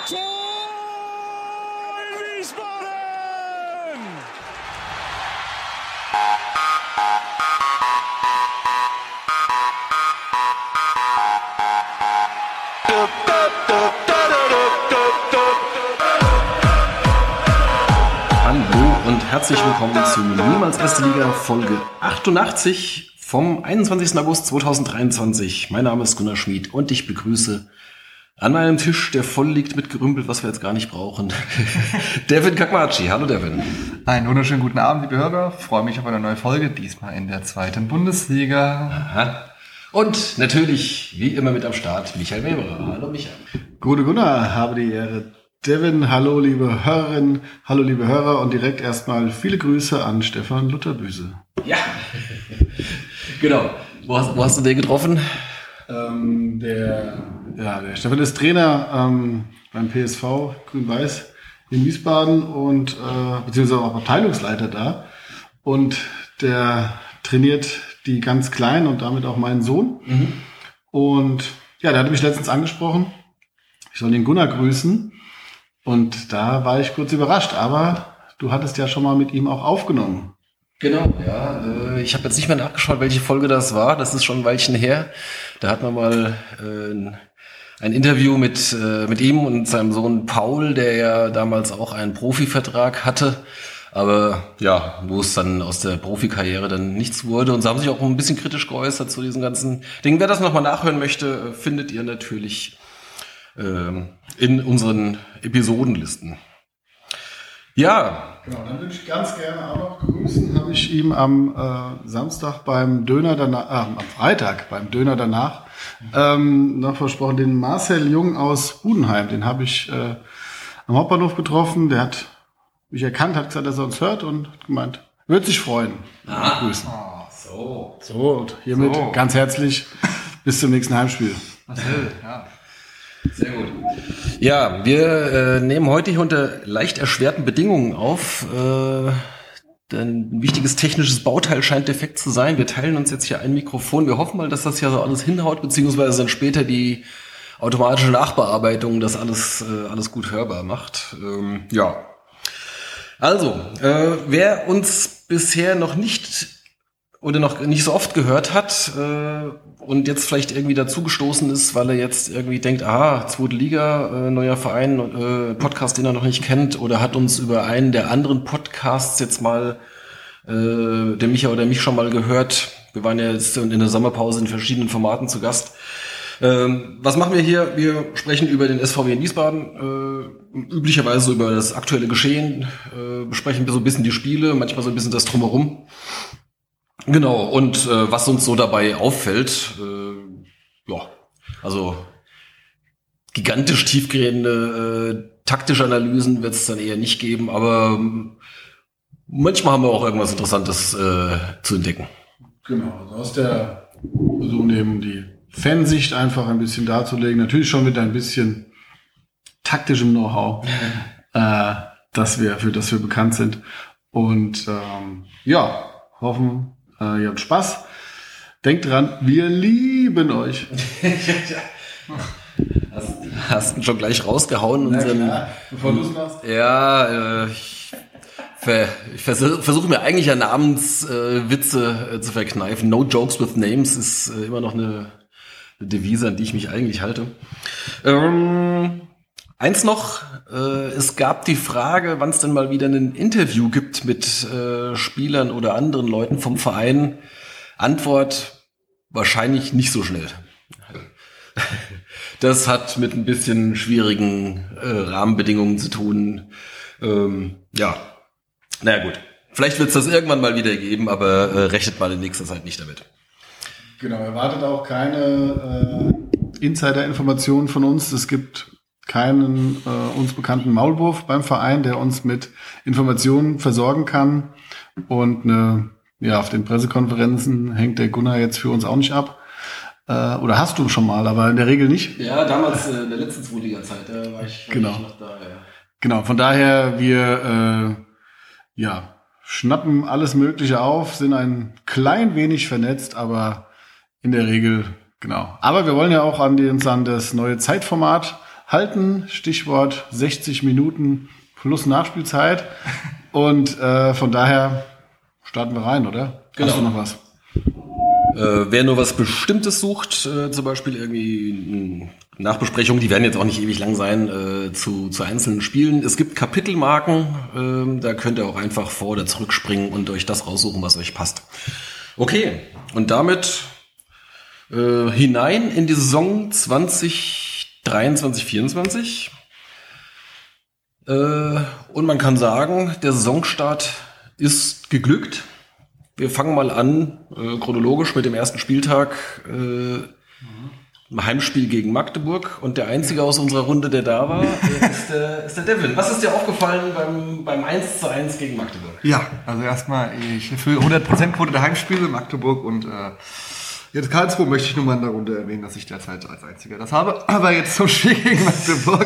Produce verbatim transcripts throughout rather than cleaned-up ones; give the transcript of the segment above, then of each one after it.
Tor in Wiesbaden! Hallo und herzlich willkommen zu Niemals Erste Liga Folge achtundachtzig vom einundzwanzigsten August zweitausenddreiundzwanzig. Mein Name ist Gunnar Schmid und ich begrüße an meinem Tisch, der voll liegt mit Gerümpel, was wir jetzt gar nicht brauchen, Devin Kakmachi. Hallo Devin. Einen wunderschönen guten Abend, liebe Hörer. Freue mich auf eine neue Folge, diesmal in der zweiten Bundesliga. Aha. Und natürlich, wie immer mit am Start, Michael Weber. Hallo Michael. Gute Gunnar, habe die Ehre. Devin, hallo liebe Hörerinnen, hallo liebe Hörer und direkt erstmal viele Grüße an Stefan Lutterbüse. Ja, genau. Wo hast, wo hast du den getroffen? Ähm, der, ja, der Stefan ist Trainer ähm, beim P S V Grün-Weiß in Wiesbaden und äh, beziehungsweise auch Abteilungsleiter da. Und der trainiert die ganz Kleinen und damit auch meinen Sohn. Mhm. Und ja, der hatte mich letztens angesprochen, ich soll den Gunnar grüßen. Und da war ich kurz überrascht, aber du hattest ja schon mal mit ihm auch aufgenommen. Genau, ja. Äh, ich habe jetzt nicht mehr nachgeschaut, welche Folge das war. Das ist schon ein Weilchen her. Da hat man mal äh, ein Interview mit äh, mit ihm und seinem Sohn Paul, der ja damals auch einen Profivertrag hatte. Aber ja, wo es dann aus der Profikarriere dann nichts wurde. Und sie haben sich auch ein bisschen kritisch geäußert zu diesen ganzen Dingen. Wer das nochmal nachhören möchte, findet ihr natürlich äh, in unseren Episodenlisten. Ja. Genau, dann würde ich ganz gerne auch noch grüßen, habe ich ihm am äh, Samstag beim Döner danach, äh, am Freitag beim Döner danach ähm, noch versprochen, den Marcel Jung aus Budenheim, den habe ich äh, am Hauptbahnhof getroffen, der hat mich erkannt, hat gesagt, dass er uns hört und hat gemeint, wird sich freuen. Ah, grüßen. Oh, so. So, und hiermit so. Ganz herzlich bis zum nächsten Heimspiel. Marcel, ja. Sehr gut. Ja, wir äh, nehmen heute hier unter leicht erschwerten Bedingungen auf. Äh, denn ein wichtiges technisches Bauteil scheint defekt zu sein. Wir teilen uns jetzt hier ein Mikrofon. Wir hoffen mal, dass das ja so alles hinhaut, beziehungsweise dann später die automatische Nachbearbeitung das alles äh, alles gut hörbar macht. Ähm, ja. Also, äh, wer uns bisher noch nicht oder noch nicht so oft gehört hat äh, und jetzt vielleicht irgendwie dazugestoßen ist, weil er jetzt irgendwie denkt, aha, zweite Liga, äh, neuer Verein, äh, Podcast, den er noch nicht kennt, oder hat uns über einen der anderen Podcasts jetzt mal, äh, der Micha oder mich schon mal gehört. Wir waren ja jetzt in der Sommerpause in verschiedenen Formaten zu Gast. Ähm, was machen wir hier? Wir sprechen über den S V W in Wiesbaden, äh, üblicherweise über das aktuelle Geschehen, äh, besprechen wir so ein bisschen die Spiele, manchmal so ein bisschen das Drumherum. Genau, und äh, was uns so dabei auffällt, äh, ja, also gigantisch tiefgehende äh, taktische Analysen wird es dann eher nicht geben, aber ähm, manchmal haben wir auch irgendwas Interessantes äh, zu entdecken. Genau, also aus der Versuchung eben die Fansicht einfach ein bisschen darzulegen, natürlich schon mit ein bisschen taktischem Know-how, äh, dass wir, für das wir bekannt sind. Und ähm, ja, hoffen, äh, ihr habt Spaß. Denkt dran, wir lieben euch. hast, hast ihn schon gleich rausgehauen. Na unseren, klar, bevor du es machst. Ja, äh, ich, ver, ich versuche versuch mir eigentlich ja Namenswitze äh, äh, zu verkneifen. No jokes with names ist äh, immer noch eine, eine Devise, an die ich mich eigentlich halte. Ähm, Eins noch, äh, es gab die Frage, wann es denn mal wieder ein Interview gibt mit äh, Spielern oder anderen Leuten vom Verein. Antwort, wahrscheinlich nicht so schnell. Das hat mit ein bisschen schwierigen äh, Rahmenbedingungen zu tun. Ähm, ja, naja gut. Vielleicht wird es das irgendwann mal wieder geben, aber äh, rechnet mal in nächster Zeit nicht damit. Genau, erwartet auch keine äh, Insider-Informationen von uns. Es gibt keinen äh, uns bekannten Maulwurf beim Verein, der uns mit Informationen versorgen kann. Und ne, ja, auf den Pressekonferenzen hängt der Gunnar jetzt für uns auch nicht ab. Äh, oder hast du schon mal, aber in der Regel nicht. Ja, damals äh, in der letzten Zweitliga-Zeit, da war ich, war genau. ich noch da. Ja. Genau, von daher, wir äh, ja, schnappen alles Mögliche auf, sind ein klein wenig vernetzt, aber in der Regel, genau. Aber wir wollen ja auch an, den, an das neue Zeitformat halten. Stichwort sechzig Minuten plus Nachspielzeit. Und äh, von daher starten wir rein, oder? Genau. Hast du noch was? Äh, wer nur was Bestimmtes sucht, äh, zum Beispiel irgendwie Nachbesprechungen, die werden jetzt auch nicht ewig lang sein, äh, zu, zu einzelnen Spielen. Es gibt Kapitelmarken, äh, da könnt ihr auch einfach vor- oder zurückspringen und euch das raussuchen, was euch passt. Okay, und damit äh, hinein in die Saison zwanzig dreiundzwanzig vierundzwanzig. Äh, und man kann sagen, der Saisonstart ist geglückt. Wir fangen mal an, äh, chronologisch mit dem ersten Spieltag, äh, ein Heimspiel gegen Magdeburg. Und der Einzige aus unserer Runde, der da war, ist der, ist der Devin. Was ist dir aufgefallen beim, beim eins zu eins gegen Magdeburg? Ja, also erstmal, ich für hundert Prozent Quote der Heimspiele, Magdeburg und äh, jetzt Karlsruhe möchte ich nur mal in der Runde erwähnen, dass ich derzeit als Einziger das habe. Aber jetzt zum Spiel gegen Magdeburg.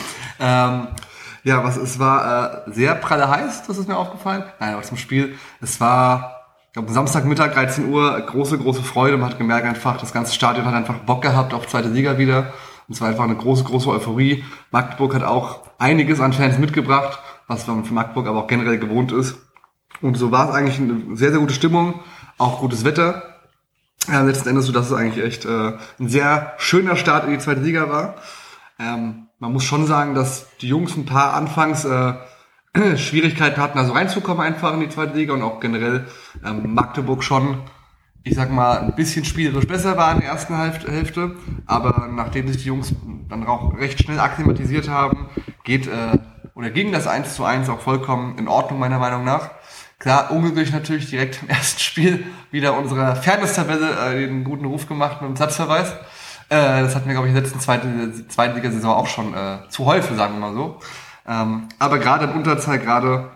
ähm, ja, was es war äh, sehr pralle heiß, das ist mir aufgefallen. Nein, aber zum Spiel, es war... Ich glaube, Samstagmittag, dreizehn Uhr, große, große Freude. Man hat gemerkt einfach, das ganze Stadion hat einfach Bock gehabt auf zweite Liga wieder. Und es war einfach eine große, große Euphorie. Magdeburg hat auch einiges an Fans mitgebracht, was man für Magdeburg aber auch generell gewohnt ist. Und so war es eigentlich eine sehr, sehr gute Stimmung, auch gutes Wetter. Ja, letzten Endes so, dass es eigentlich echt äh, ein sehr schöner Start in die zweite Liga war. Ähm, man muss schon sagen, dass die Jungs ein paar anfangs äh, Schwierigkeiten hatten, also reinzukommen einfach in die zweite Liga und auch generell ähm, Magdeburg schon, ich sag mal, ein bisschen spielerisch besser war in der ersten Hälfte, aber nachdem sich die Jungs dann auch recht schnell akklimatisiert haben, geht äh, oder ging das eins zu eins auch vollkommen in Ordnung meiner Meinung nach. Klar, unglücklich natürlich direkt im ersten Spiel wieder unserer Fairness-Tabelle äh, den guten Ruf gemacht mit dem Satzverweis. Äh, das hatten wir, glaube ich, in der letzten zweiten zweite Liga-Saison auch schon äh, zu häufig, sagen wir mal so. Ähm, aber gerade in Unterzahl, gerade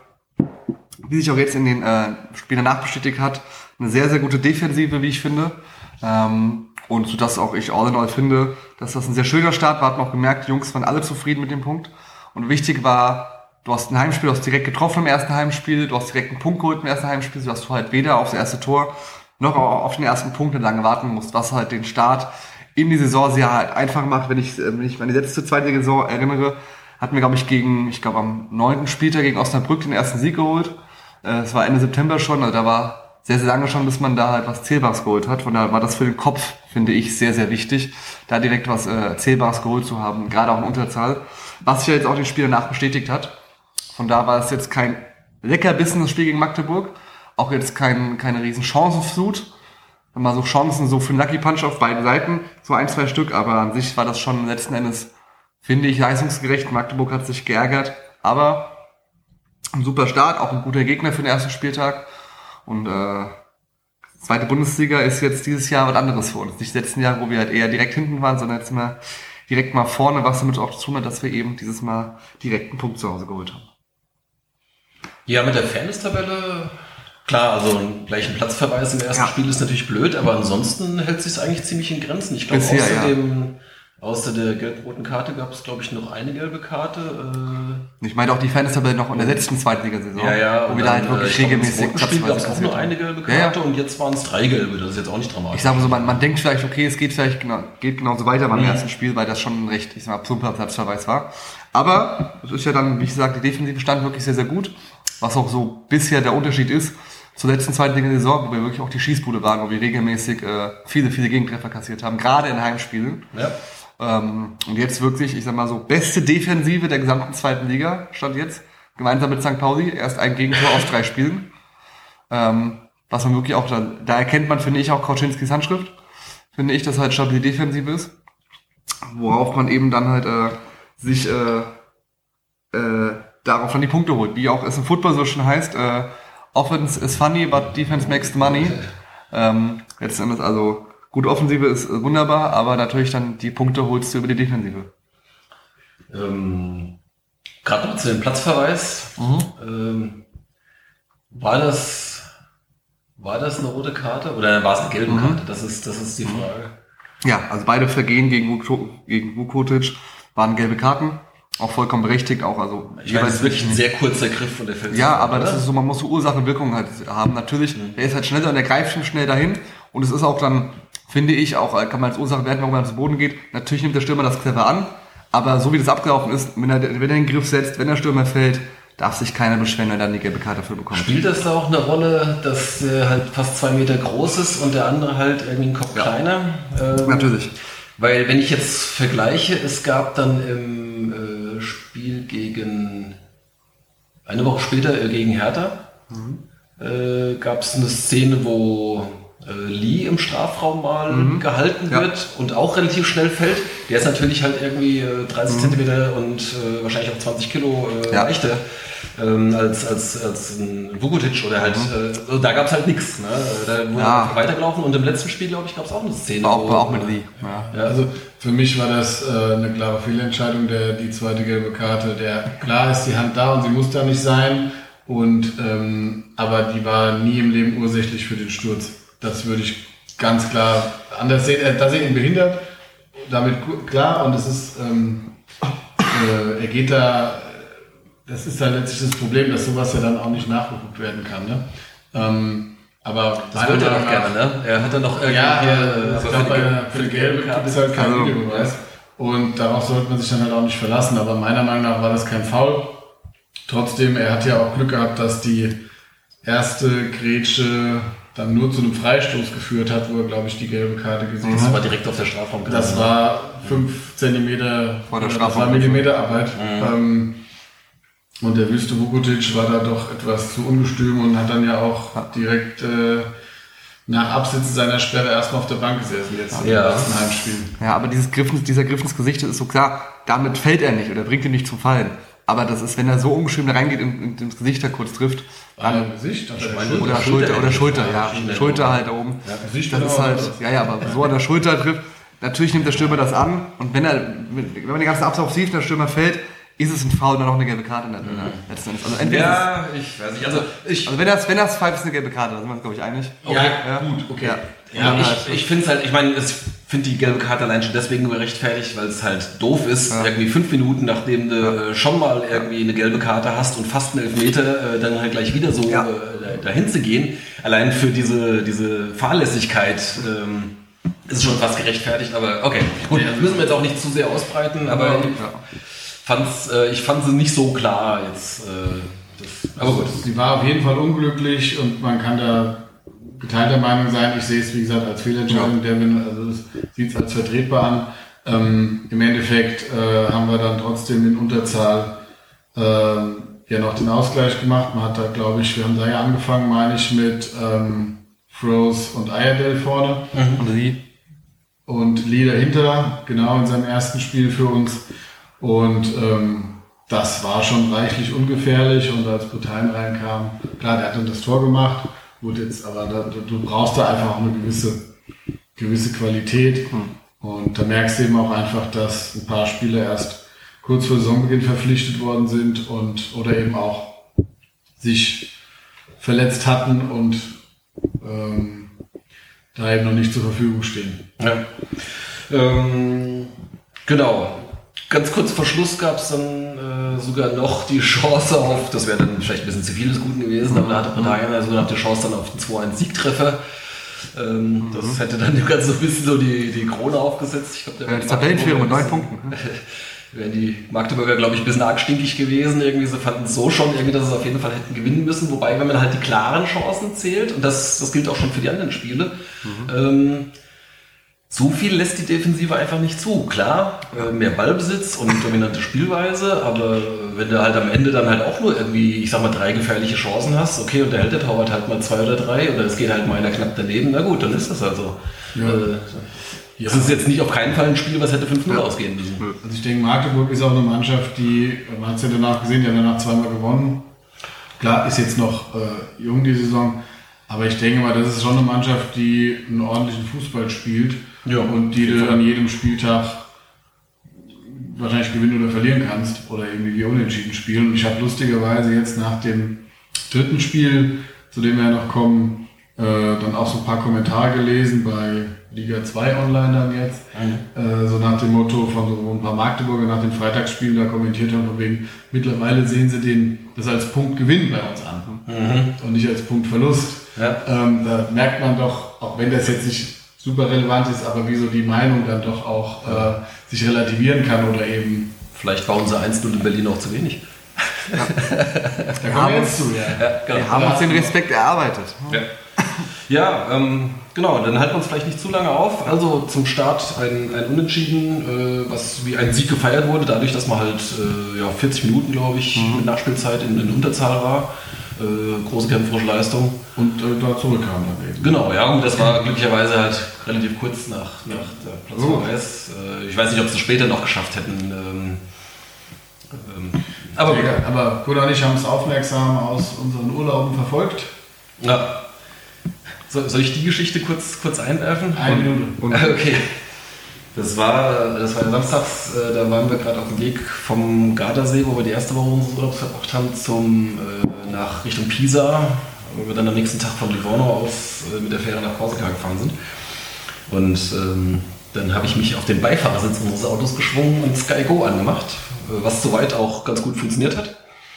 wie sich auch jetzt in den äh, Spielen danach bestätigt hat, eine sehr, sehr gute Defensive, wie ich finde. Ähm, und so dass auch ich all in all finde, dass das ein sehr schöner Start war. Hat noch gemerkt, die Jungs waren alle zufrieden mit dem Punkt. Und wichtig war, du hast ein Heimspiel, du hast direkt getroffen im ersten Heimspiel, du hast direkt einen Punkt geholt im ersten Heimspiel, sodass du halt weder aufs erste Tor noch auf den ersten Punkt lange warten musst, was halt den Start in die Saison sehr halt einfach macht. Wenn ich, wenn ich meine letzte zweite Saison erinnere, hatten wir, glaube ich, gegen, ich glaube, am neunten Spieltag gegen Osnabrück den ersten Sieg geholt. Es war Ende September schon, also da war sehr, sehr lange schon, bis man da halt was Zählbares geholt hat. Von daher war das für den Kopf, finde ich, sehr, sehr wichtig, da direkt was äh, Zählbares geholt zu haben, gerade auch in Unterzahl. Was sich ja jetzt auch den Spiel danach bestätigt hat. Von da war es jetzt kein Leckerbissen, das Spiel gegen Magdeburg. Auch jetzt kein, keine riesen Chancenflut. Mal so Chancen so für einen Lucky Punch auf beiden Seiten, so ein, zwei Stück, aber an sich war das schon letzten Endes, finde ich, leistungsgerecht. Magdeburg hat sich geärgert, aber ein super Start, auch ein guter Gegner für den ersten Spieltag. Und äh, zweite Bundesliga ist jetzt dieses Jahr was anderes für uns. Nicht die letzten Jahre, wo wir halt eher direkt hinten waren, sondern jetzt mal direkt mal vorne, was damit auch zu tun hat, dass wir eben dieses Mal direkt einen Punkt zu Hause geholt haben. Ja, mit der Fairness-Tabelle, klar, also einen gleichen Platzverweis im ersten ja. Spiel ist natürlich blöd, aber ansonsten hält sich es eigentlich ziemlich in Grenzen. Ich glaube, außer, ja. dem, außer der gelb-roten Karte gab es, glaube ich, noch eine gelbe Karte. Äh ich meine auch die Fairness-Tabelle noch in der letzten Zweitligasaison, ja, ja, wo wir da halt wirklich äh, regelmäßig im Spiel gab es auch nur eine gelbe Karte ja, ja. und jetzt waren es drei gelbe, das ist jetzt auch nicht dramatisch. Ich sage mal so, man, man denkt vielleicht, okay, es geht vielleicht genau, geht genauso weiter beim mhm. ersten Spiel, weil das schon ein recht, ich sag mal, plumper Platzverweis war. Aber es ist ja dann, wie ich gesagt, die Defensive stand wirklich sehr, sehr gut, was auch so bisher der Unterschied ist zur letzten Zweitliga-Saison, wo wir wirklich auch die Schießbude waren, wo wir regelmäßig äh, viele, viele Gegentreffer kassiert haben, gerade in Heimspielen. Ja. Ähm, und jetzt wirklich, ich sag mal so, beste Defensive der gesamten zweiten Liga stand jetzt, gemeinsam mit Sankt Pauli, erst ein Gegentor aus drei Spielen. Ähm, was man wirklich auch, da, da erkennt man, finde ich, auch Kauczynskis Handschrift, finde ich, dass halt stabile Defensive ist, worauf man eben dann halt äh, sich äh, äh, darauf dann die Punkte holt, wie auch es im Football so schon heißt, äh, Offense is funny, but defense makes the money. Ähm, letzten Endes also, gut, Offensive ist wunderbar, aber natürlich dann die Punkte holst du über die Defensive. Ähm, Gerade noch zu dem Platzverweis. Mhm. Ähm, war das war das eine rote Karte oder war es eine gelbe mhm. Karte? Das ist das ist die Frage. Ja, also beide Vergehen gegen gegen Vukotic waren gelbe Karten. Auch vollkommen berechtigt, auch also. Ich meine, das ist wirklich ein sehr kurzer Griff von der Feldseite. Ja, aber oder? Das ist so, man muss so Ursache und Wirkung halt haben. Natürlich, mhm. der ist halt schneller und der greift schon schnell dahin. Und es ist auch dann, finde ich, auch, kann man als Ursache werten, warum man zu Boden geht. Natürlich nimmt der Stürmer das clever an, Aber so wie das abgelaufen ist, wenn er, wenn er den Griff setzt, wenn der Stürmer fällt, darf sich keiner beschweren, wenn er dann die gelbe Karte dafür bekommt. Spielt das da auch eine Rolle, dass er halt fast zwei Meter groß ist und der andere halt irgendwie einen Kopf Ja. kleiner? Ähm, Natürlich. Weil Weil wenn ich jetzt vergleiche, es gab dann im äh, Spiel gegen, eine Woche später äh, gegen Hertha, mhm. äh, gab es eine Szene, wo äh, Lee im Strafraum mal mhm. gehalten Ja. wird und auch relativ schnell fällt. Der ist natürlich halt irgendwie äh, dreißig Mhm. Zentimeter und äh, wahrscheinlich auch zwanzig Kilo äh, Ja. leichter. Ähm, als, als, als ein Vukotic oder halt, Mhm. äh, also da gab es halt nichts. Ne? Da wurde Ja. weitergelaufen und im letzten Spiel, glaube ich, gab es auch eine Szene. auch, wo, auch mit Lee. Ja. Ja. Also für mich war das äh, eine klare Fehlentscheidung, der, die zweite gelbe Karte. Der, klar ist die Hand da und sie muss da nicht sein, und, ähm, aber die war nie im Leben ursächlich für den Sturz. Das würde ich ganz klar anders sehen. Äh, da sehe ich ihn behindert, damit gu- klar, und es ist, ähm, äh, er geht da, das ist dann letztlich das Problem, dass sowas ja dann auch nicht nachgeguckt werden kann. Ne? Ähm, aber Das wollte er doch gerne, ne? Er hat dann noch irgendwie ja, hier, äh, aber ich glaube, bei der- für die Gelbe gibt es halt keinen Also, Videobeweis. Und darauf sollte man sich dann halt auch nicht verlassen. Aber meiner Meinung nach war das kein Foul. Trotzdem, er hat ja auch Glück gehabt, dass die erste Grätsche dann nur zu einem Freistoß geführt hat, wo er, glaube ich, die gelbe Karte gesehen das hat. war direkt auf der Strafraum. Das war fünf Zentimeter Vor der oder das war Strafraum. Millimeterarbeit. Ähm, und der Wüste Vukotic war da doch etwas zu ungestüm und hat dann ja auch direkt äh, nach Absitzen seiner Sperre erstmal auf der Bank gesessen, jetzt im Ja. ersten Heimspiel. Ja, aber dieses Griff, dieser Griff ins Gesicht ist so klar, damit fällt er nicht oder bringt ihn nicht zum Fallen. Aber das ist, wenn er so ungeschrieben da reingeht und ins Gesicht da kurz trifft, An dann, dem Gesicht, an der meine, Schulter. oder Schulter Schulter, oder eigentlich. Schulter, ja, Verschiedene Schulter Augen. halt da oben. Gesicht Das genau, ist halt, oder? ja, ja, aber so an der Schulter trifft, natürlich nimmt der Stürmer das an, und wenn er, wenn man den ganzen Ablauf sieht, der Stürmer fällt, ist es ein Foul und dann noch eine gelbe Karte in der, in der letzten Endes. Also entweder Ja, ich weiß nicht. Also ich, ist, also wenn das, wenn das pfeift, ist eine gelbe Karte, da sind wir uns, glaube ich, einig. ja, Ja, gut, okay. Ja. ja, Ja, ich, ich finde es halt, ich meine, ich finde die gelbe Karte allein schon deswegen nur gerechtfertigt, weil es halt doof ist, Ja. irgendwie fünf Minuten, nachdem du äh, schon mal irgendwie eine gelbe Karte hast und fast einen Elfmeter, äh, dann halt gleich wieder so Ja. äh, dahin zu gehen. Allein für diese, diese Fahrlässigkeit ähm, ist es schon fast gerechtfertigt, aber okay. Gut, das müssen wir jetzt auch nicht zu sehr ausbreiten, aber Ja. ich, fand's, äh, ich fand sie nicht so klar jetzt. Äh, das, aber gut. Sie war auf jeden Fall unglücklich und man kann da geteilter Meinung sein. Ich sehe es, wie gesagt, als Fehlentscheidung. Der, also das sieht es als vertretbar an. Ähm, Im Endeffekt äh, haben wir dann trotzdem in Unterzahl ähm, ja noch den Ausgleich gemacht. Man hat da, glaube ich, wir haben da ja angefangen, meine ich, mit ähm, Froze und Ayerdale vorne. Und Lee. Und Lee dahinter, genau in seinem ersten Spiel für uns. Und ähm, das war schon reichlich ungefährlich. Und als Butein reinkam, klar, der hat dann das Tor gemacht. Gut, jetzt, aber da, du brauchst da einfach auch eine gewisse, gewisse Qualität. Und da merkst du eben auch einfach, dass ein paar Spieler erst kurz vor Saisonbeginn verpflichtet worden sind und oder eben auch sich verletzt hatten und ähm, da eben noch nicht zur Verfügung stehen. Ja. Ähm, genau. Ganz kurz vor Schluss gab es dann äh, sogar noch die Chance auf, das wäre dann vielleicht ein bisschen zu viel des Guten gewesen, aber da hatte Britannien ja sogar noch die Chance dann auf den zwei eins Siegtreffer. Ähm, das hätte dann dem Ganzen so ein bisschen so die, die Krone aufgesetzt. Ich glaub, der Ja, wären die die Tabellenführer mit neun Magdeburger ein Punkten. bisschen- wären die Magdeburger, glaube ich, ein bisschen arg stinkig gewesen. Irgendwie, sie fanden es so schon, irgendwie, dass sie auf jeden Fall hätten gewinnen müssen. Wobei, wenn man halt die klaren Chancen zählt, und das, das gilt auch schon für die anderen Spiele, ähm, so viel lässt die Defensive einfach nicht zu. Klar, äh, mehr Ballbesitz und dominante Spielweise, aber wenn du halt am Ende dann halt auch nur irgendwie, ich sag mal, drei gefährliche Chancen hast, okay, und der hält der Torwart halt mal zwei oder drei oder es geht halt mal einer knapp daneben, na gut, dann ist das also. Ja. Äh, das ist jetzt nicht auf keinen Fall ein Spiel, was hätte fünf null ausgehen müssen. Also ich denke, Magdeburg ist auch eine Mannschaft, die, man hat es ja danach gesehen, die haben danach zweimal gewonnen. Klar, ist jetzt noch äh, jung die Saison, aber ich denke mal, das ist schon eine Mannschaft, die einen ordentlichen Fußball spielt Ja, und die du an jedem Spieltag wahrscheinlich gewinnen oder verlieren kannst oder irgendwie wie unentschieden spielen. Und ich habe lustigerweise jetzt nach dem dritten Spiel, zu dem wir ja noch kommen, äh, dann auch so ein paar Kommentare gelesen bei Liga zwei Online dann jetzt, äh, so nach dem Motto von so ein paar Magdeburger nach dem Freitagsspiel da kommentiert haben, von wegen, mittlerweile sehen sie den, das als Punktgewinn bei uns an und nicht als Punktverlust. Ja. Ähm, da merkt man doch, auch wenn das jetzt nicht super relevant ist, aber wieso die Meinung dann doch auch äh, sich relativieren kann oder eben... Vielleicht war unser eins null in Berlin auch zu wenig. Ja. Da kommen wir jetzt zu, ja. Ja, genau. Wir haben uns den Respekt erarbeitet. Ja, ja ähm, genau, dann halten wir uns vielleicht nicht zu lange auf. Also zum Start ein, ein Unentschieden, äh, was wie ein Sieg gefeiert wurde, dadurch, dass man halt äh, ja, vierzig Minuten, glaube ich, mhm. mit Nachspielzeit in, in Unterzahl war. Äh, große kämpferische Leistung. Und äh, da zurückkam dann eben. Genau, ja, und das war glücklicherweise halt relativ kurz nach, nach der Platzverweis. Oh. Äh, ich weiß nicht, ob sie es später noch geschafft hätten. Ähm, ähm, aber, ja, aber Gunnar und ich haben es aufmerksam aus unseren Urlauben verfolgt. Ja. So, soll ich die Geschichte kurz, kurz einwerfen? Eine Minute. Und, okay. Das war, das war samstags, äh, da waren wir gerade auf dem Weg vom Gardasee, wo wir die erste Woche unseres Urlaubs verbracht haben, zum, äh, nach Richtung Pisa, wo wir dann am nächsten Tag von Livorno aus äh, mit der Fähre nach Korsika gefahren sind. Und ähm, dann habe ich mich auf den Beifahrersitz unseres Autos geschwungen und Sky Go angemacht, äh, was soweit auch ganz gut funktioniert hat.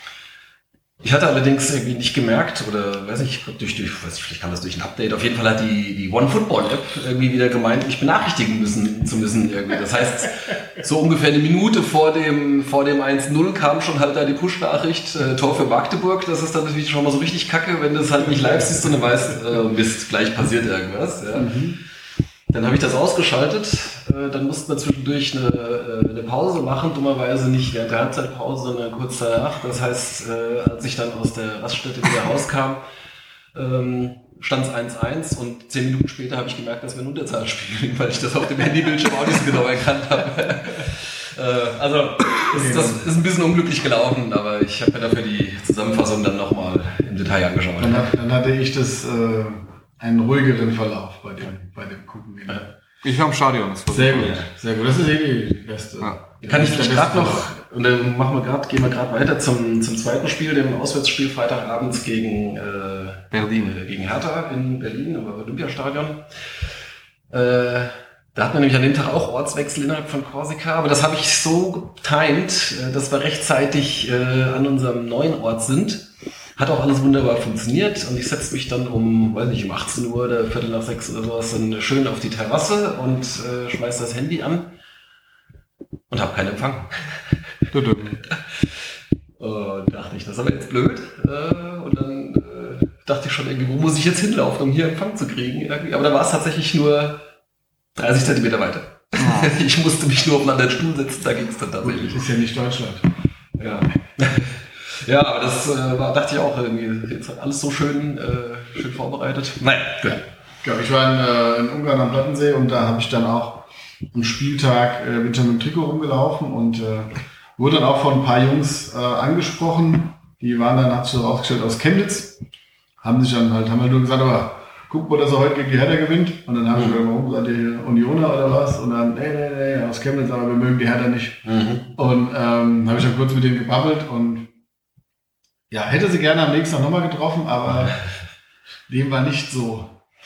Ich hatte allerdings irgendwie nicht gemerkt, oder weiß nicht, durch, durch, weiß nicht, vielleicht kam das durch ein Update, auf jeden Fall hat die, die OneFootball-App irgendwie wieder gemeint, mich benachrichtigen müssen, zu müssen irgendwie. Das heißt, so ungefähr eine Minute vor dem, vor dem eins null kam schon halt da die Push-Nachricht, äh, Tor für Magdeburg. Das ist dann natürlich schon mal so richtig kacke, wenn du es halt nicht live siehst und du weißt, äh, Mist, gleich passiert irgendwas. Ja. Mhm. Dann habe ich das ausgeschaltet, äh, dann mussten wir zwischendurch eine, äh, eine Pause machen, dummerweise nicht während der Halbzeitpause, sondern kurz danach. Das heißt, äh, als ich dann aus der Raststätte wieder rauskam, ähm, stand es eins eins und zehn Minuten später habe ich gemerkt, dass wir in Unterzahl spielen, weil ich das auf dem Handybildschirm auch nicht so genau erkannt habe. äh, also das, das ist ein bisschen unglücklich gelaufen, aber ich habe mir dafür die Zusammenfassung dann nochmal im Detail angeschaut. Dann, hat, dann hatte ich das... Äh einen ruhigeren Verlauf bei dem, bei dem Gucken. Ja. Ich war im Stadion. Das war sehr gut, ja. Sehr gut. Das ist eh die beste. Ja. Kann ich vielleicht gerade noch, und dann machen wir grad, gehen wir gerade weiter zum, zum zweiten Spiel, dem Auswärtsspiel Freitagabends gegen, äh, Berlin, äh, gegen Hertha in Berlin, im Olympiastadion. Äh, da hatten wir nämlich an dem Tag auch Ortswechsel innerhalb von Korsika, aber das habe ich so getimt, äh, dass wir rechtzeitig äh, an unserem neuen Ort sind. Hat auch alles wunderbar funktioniert und ich setze mich dann um, weiß nicht, um achtzehn Uhr oder Viertel nach sechs oder sowas dann schön auf die Terrasse und äh, schmeiß das Handy an und habe keinen Empfang. Und dachte ich, das ist aber jetzt blöd. Und dann äh, dachte ich schon irgendwie, wo muss ich jetzt hinlaufen, um hier Empfang zu kriegen? Irgendwie. Aber da war es tatsächlich nur dreißig Zentimeter weiter. Ah. Ich musste mich nur auf einen anderen Stuhl setzen, da ging es dann tatsächlich. Das ist ja nicht Deutschland. Ja. Ja, aber das äh, war, dachte ich auch irgendwie, jetzt hat alles so schön, äh, schön vorbereitet. Nein, gut. Ja, ich war in, äh, in Ungarn am Plattensee und da habe ich dann auch am Spieltag äh, bin schon mit dem Trikot rumgelaufen und äh, wurde dann auch von ein paar Jungs äh, angesprochen. Die waren dann, hat sich so rausgestellt, aus Chemnitz. Haben sich dann halt, haben halt nur gesagt, aber guck mal, dass er heute gegen die Hertha gewinnt. Und dann habe ich gesagt, warum seid ihr hier Unioner oder was? Und dann, nee, nee, nee, aus Chemnitz, aber wir mögen die Hertha nicht. Mhm. Und ähm, habe ich dann kurz mit denen gebabbelt und ja, hätte sie gerne am nächsten Tag nochmal getroffen, aber dem war nicht so.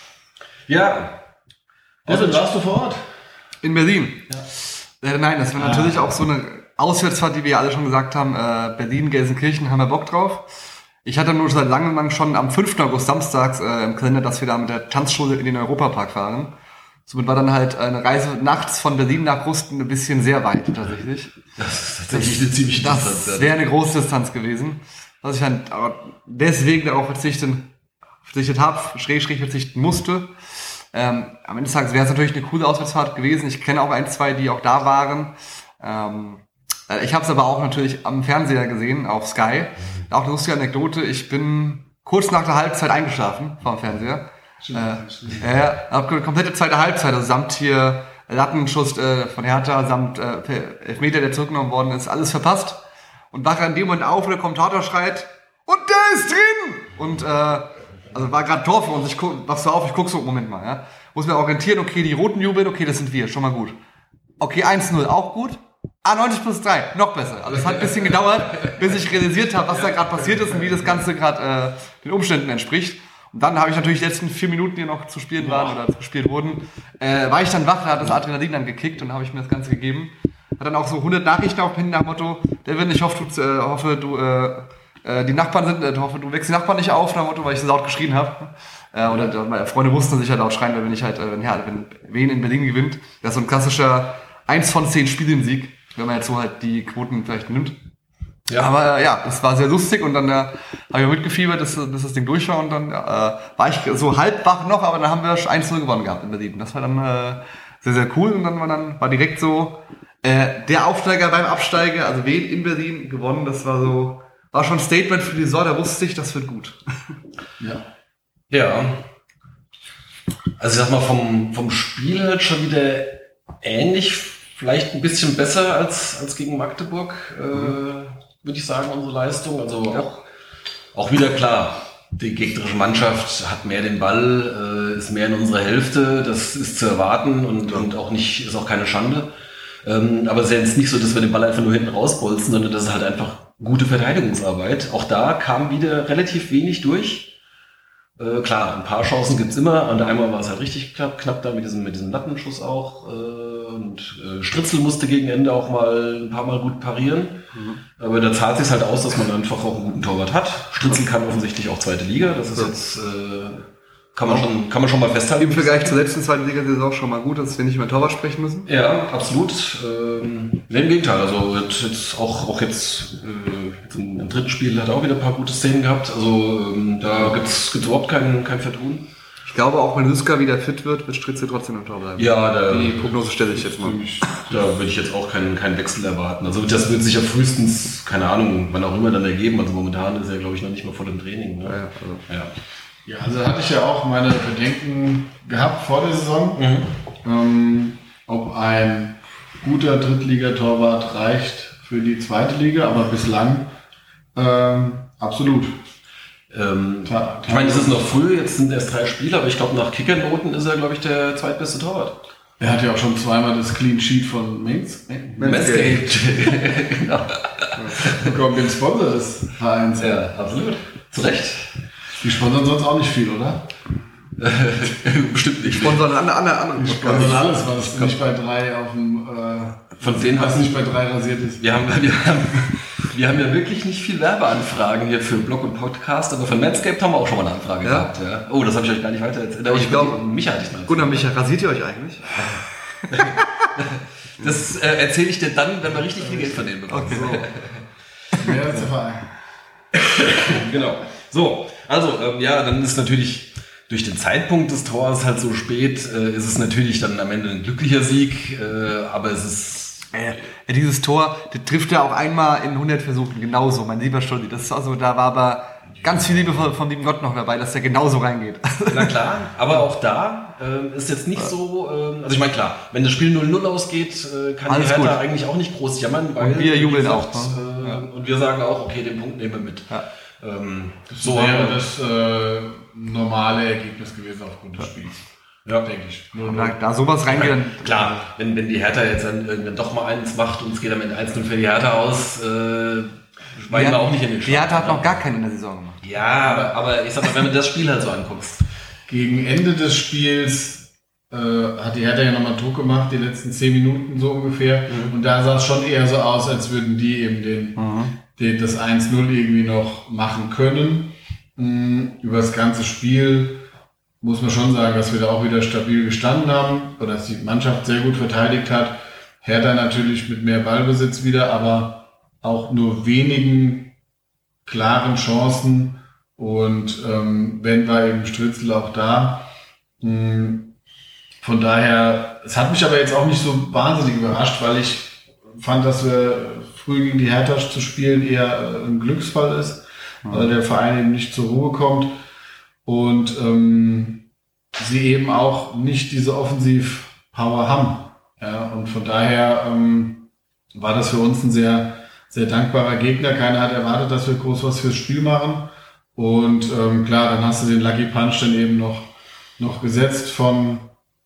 Ja. Also warst du vor Ort? In Berlin? Ja. Äh, nein, das war ah. natürlich auch so eine Auswärtsfahrt, die wir ja alle schon gesagt haben. Äh, Berlin, Gelsenkirchen, haben wir Bock drauf. Ich hatte nur seit langem lang schon am fünften August samstags äh, im Kalender, dass wir da mit der Tanzschule in den Europapark fahren. Somit war dann halt eine Reise nachts von Berlin nach Rusten ein bisschen sehr weit tatsächlich. Das ist tatsächlich eine ziemliche Distanz. Das wäre eine große Distanz gewesen. Was ich dann aber deswegen darauf verzichten, verzichtet habe, schräg, schräg verzichten musste. Ähm, am Ende des Tages wäre es natürlich eine coole Auswärtsfahrt gewesen. Ich kenne auch ein, zwei, die auch da waren. Ähm, ich habe es aber auch natürlich am Fernseher gesehen, auf Sky. Auch eine lustige Anekdote. Ich bin kurz nach der Halbzeit eingeschlafen vom Fernseher. Stimmt, äh, stimmt. Äh, habe komplette zweite Halbzeit, also samt hier Lattenschuss äh, von Hertha, samt äh, Elfmeter, der zurückgenommen worden ist, alles verpasst. Und wache in dem Moment auf, wo der Kommentator schreit, und der ist drin! Und, äh, also war gerade Tor für uns, ich guck, wachst du auf, ich guck so, Moment mal, ja. Muss mir orientieren, okay, die Roten jubeln, okay, das sind wir, schon mal gut. Okay, eins null, auch gut. Ah, neunzig plus drei, noch besser. Also es hat ein bisschen gedauert, bis ich realisiert habe, was da gerade passiert ist und wie das Ganze gerade äh, den Umständen entspricht. Und dann habe ich natürlich die letzten vier Minuten, die noch zu spielen waren oder gespielt wurden, äh, war ich dann wach, da hat das Adrenalin dann gekickt und habe ich mir das Ganze gegeben. Hat dann auch so hundert Nachrichten auf hin nach dem Motto, Devin, ich hoffe, du, äh, hoffe, du äh, äh, die Nachbarn sind, äh, hoffe, du wächst die Nachbarn nicht auf, nach dem Motto, weil ich so laut geschrien habe. Äh, oder meine Freunde mussten sich halt auch schreien, weil wenn ich halt, wenn, ja, wenn Wien in Berlin gewinnt, das ist so ein klassischer eins von zehn Spielen-Sieg, wenn man jetzt so halt die Quoten vielleicht nimmt. Ja. Aber äh, ja, es war sehr lustig und dann äh, habe ich mitgefiebert, bis, bis das Ding durch war und dann äh, war ich so halb wach noch, aber dann haben wir eins null gewonnen gehabt in Berlin. Das war dann äh, sehr, sehr cool und dann war dann war direkt so äh, der Aufsteiger beim Absteiger, also Wien in Berlin gewonnen. Das war so, war schon ein Statement für die Saison, da wusste ich, das wird gut. Ja. Ja. Also ich sag mal, vom, vom Spiel halt schon wieder ähnlich, vielleicht ein bisschen besser als, als gegen Magdeburg, äh, mhm. würde ich sagen, unsere Leistung. Also ja. auch, auch wieder klar, die gegnerische Mannschaft hat mehr den Ball, äh, ist mehr in unserer Hälfte, das ist zu erwarten und, ja. und auch nicht, ist auch keine Schande. Ähm, aber es ist ja jetzt nicht so, dass wir den Ball einfach nur hinten rausbolzen, sondern das ist halt einfach gute Verteidigungsarbeit. Auch da kam wieder relativ wenig durch. Äh, klar, ein paar Chancen gibt's immer. Und einmal war es halt richtig knapp, knapp da mit diesem, mit diesem Lattenschuss auch. Äh, und äh, Stritzel musste gegen Ende auch mal ein paar Mal gut parieren. Mhm. Aber da zahlt sich halt aus, dass man einfach auch einen guten Torwart hat. Stritzel kann offensichtlich auch zweite Liga. Das ist ja. jetzt, äh, kann man schon, kann man schon mal festhalten. Im Vergleich zur letzten zweiten Liga-Saison schon mal gut, dass wir nicht über Torwart sprechen müssen. Ja, absolut. Ähm, nee, im Gegenteil. Also jetzt, jetzt auch, auch jetzt, äh, jetzt im, im dritten Spiel hat er auch wieder ein paar gute Szenen gehabt. Also ähm, da gibt's, gibt's überhaupt kein, kein Vertun. Ich glaube auch, wenn Lüska wieder fit wird, wird Stritzel trotzdem im Tor bleiben. Ja, da, die Prognose stelle ich jetzt mal. Da würde ich jetzt auch keinen, keinen Wechsel erwarten. Also das wird sich ja frühestens, keine Ahnung, wann auch immer dann ergeben. Also momentan ist er, glaube ich, noch nicht mal voll im Training. Ne? Ja, also. ja. Ja, also hatte ich ja auch meine Bedenken gehabt vor der Saison, mhm. ähm, ob ein guter Drittligatorwart reicht für die zweite Liga, aber bislang ähm, absolut. Ähm, ta- ich meine, es ist noch früh, jetzt sind erst drei Spiele, aber ich glaube, nach Kickernoten ist er, glaube ich, der zweitbeste Torwart. Er hat ja auch schon zweimal das Clean Sheet von Mainz. Manscaped. Genau. Bekommen den Sponsor des Vereins. Ja, absolut. Zu Recht. Die sponsern sonst auch nicht viel, oder? Bestimmt nicht. Sponsern andere, andere, andere. Die sponsern alles, was nicht bei drei auf dem, äh, von denen was nicht bei drei rasiert ist. Wir haben, wir haben, wir haben ja wirklich nicht viel Werbeanfragen hier für Blog und Podcast, aber von Manscaped haben wir auch schon mal eine Anfrage ja? gehabt. Ja. Oh, das habe ich euch gar nicht weiter erzählt. Ich, ich glaube, Micha hatte ich mal. Gunnar, Micha, rasiert ihr euch eigentlich? Das äh, erzähle ich dir dann, wenn wir richtig viel Geld von denen bekommen. Okay, so. Mehr als der Verein. Genau. So, also, ähm, ja, dann ist natürlich durch den Zeitpunkt des Tors halt so spät, äh, ist es natürlich dann am Ende ein glücklicher Sieg, äh, aber es ist... Äh, ja, dieses Tor, das trifft ja auch einmal in hundert Versuchen, genauso, mein lieber Stolli. Das ist also, da war aber ganz viel Liebe von, von lieben Gott noch dabei, dass der genauso reingeht. Na klar, aber auch da äh, ist jetzt nicht so, äh, also ich meine klar, wenn das Spiel null null ausgeht, äh, kann Alles die Hertha gut. eigentlich auch nicht groß jammern, weil und wir jubeln gesagt, auch. Ne? Äh, ja. Und wir sagen auch, okay, den Punkt nehmen wir mit. Ja. Ähm, das so wäre das äh, normale Ergebnis gewesen aufgrund des Spiels. Ja, denke ich. Nur, nur. Da, da sowas reingeht, dann... Klar, wenn, wenn die Hertha jetzt dann irgendwann doch mal eins macht und es geht am Ende eins null für die Hertha aus, äh, weinen wir auch nicht in den Schlag. Die Hertha hat noch gar keinen in der Saison gemacht. Ja, aber, aber ich sag mal, wenn du das Spiel halt so anguckst. Gegen Ende des Spiels äh, hat die Hertha ja nochmal Druck gemacht, die letzten zehn Minuten so ungefähr. Mhm. Und da sah es schon eher so aus, als würden die eben den, mhm. den, das eins null irgendwie noch machen können. Mhm. Über das ganze Spiel muss man schon sagen, dass wir da auch wieder stabil gestanden haben oder dass die Mannschaft sehr gut verteidigt hat. Hertha natürlich mit mehr Ballbesitz wieder, aber auch nur wenigen klaren Chancen. Und ähm, wenn war eben Stritzel auch da. Mhm. Von daher, es hat mich aber jetzt auch nicht so wahnsinnig überrascht, weil ich fand, dass wir früh gegen die Hertha zu spielen eher ein Glücksfall ist, mhm. weil der Verein eben nicht zur Ruhe kommt. Und ähm, sie eben auch nicht diese Offensiv-Power haben. Ja, und von daher ähm, war das für uns ein sehr, sehr dankbarer Gegner. Keiner hat erwartet, dass wir groß was fürs Spiel machen. Und ähm, klar, dann hast du den Lucky Punch dann eben noch, noch gesetzt von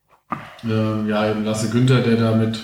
äh, ja, eben Lasse Günther, der da mit,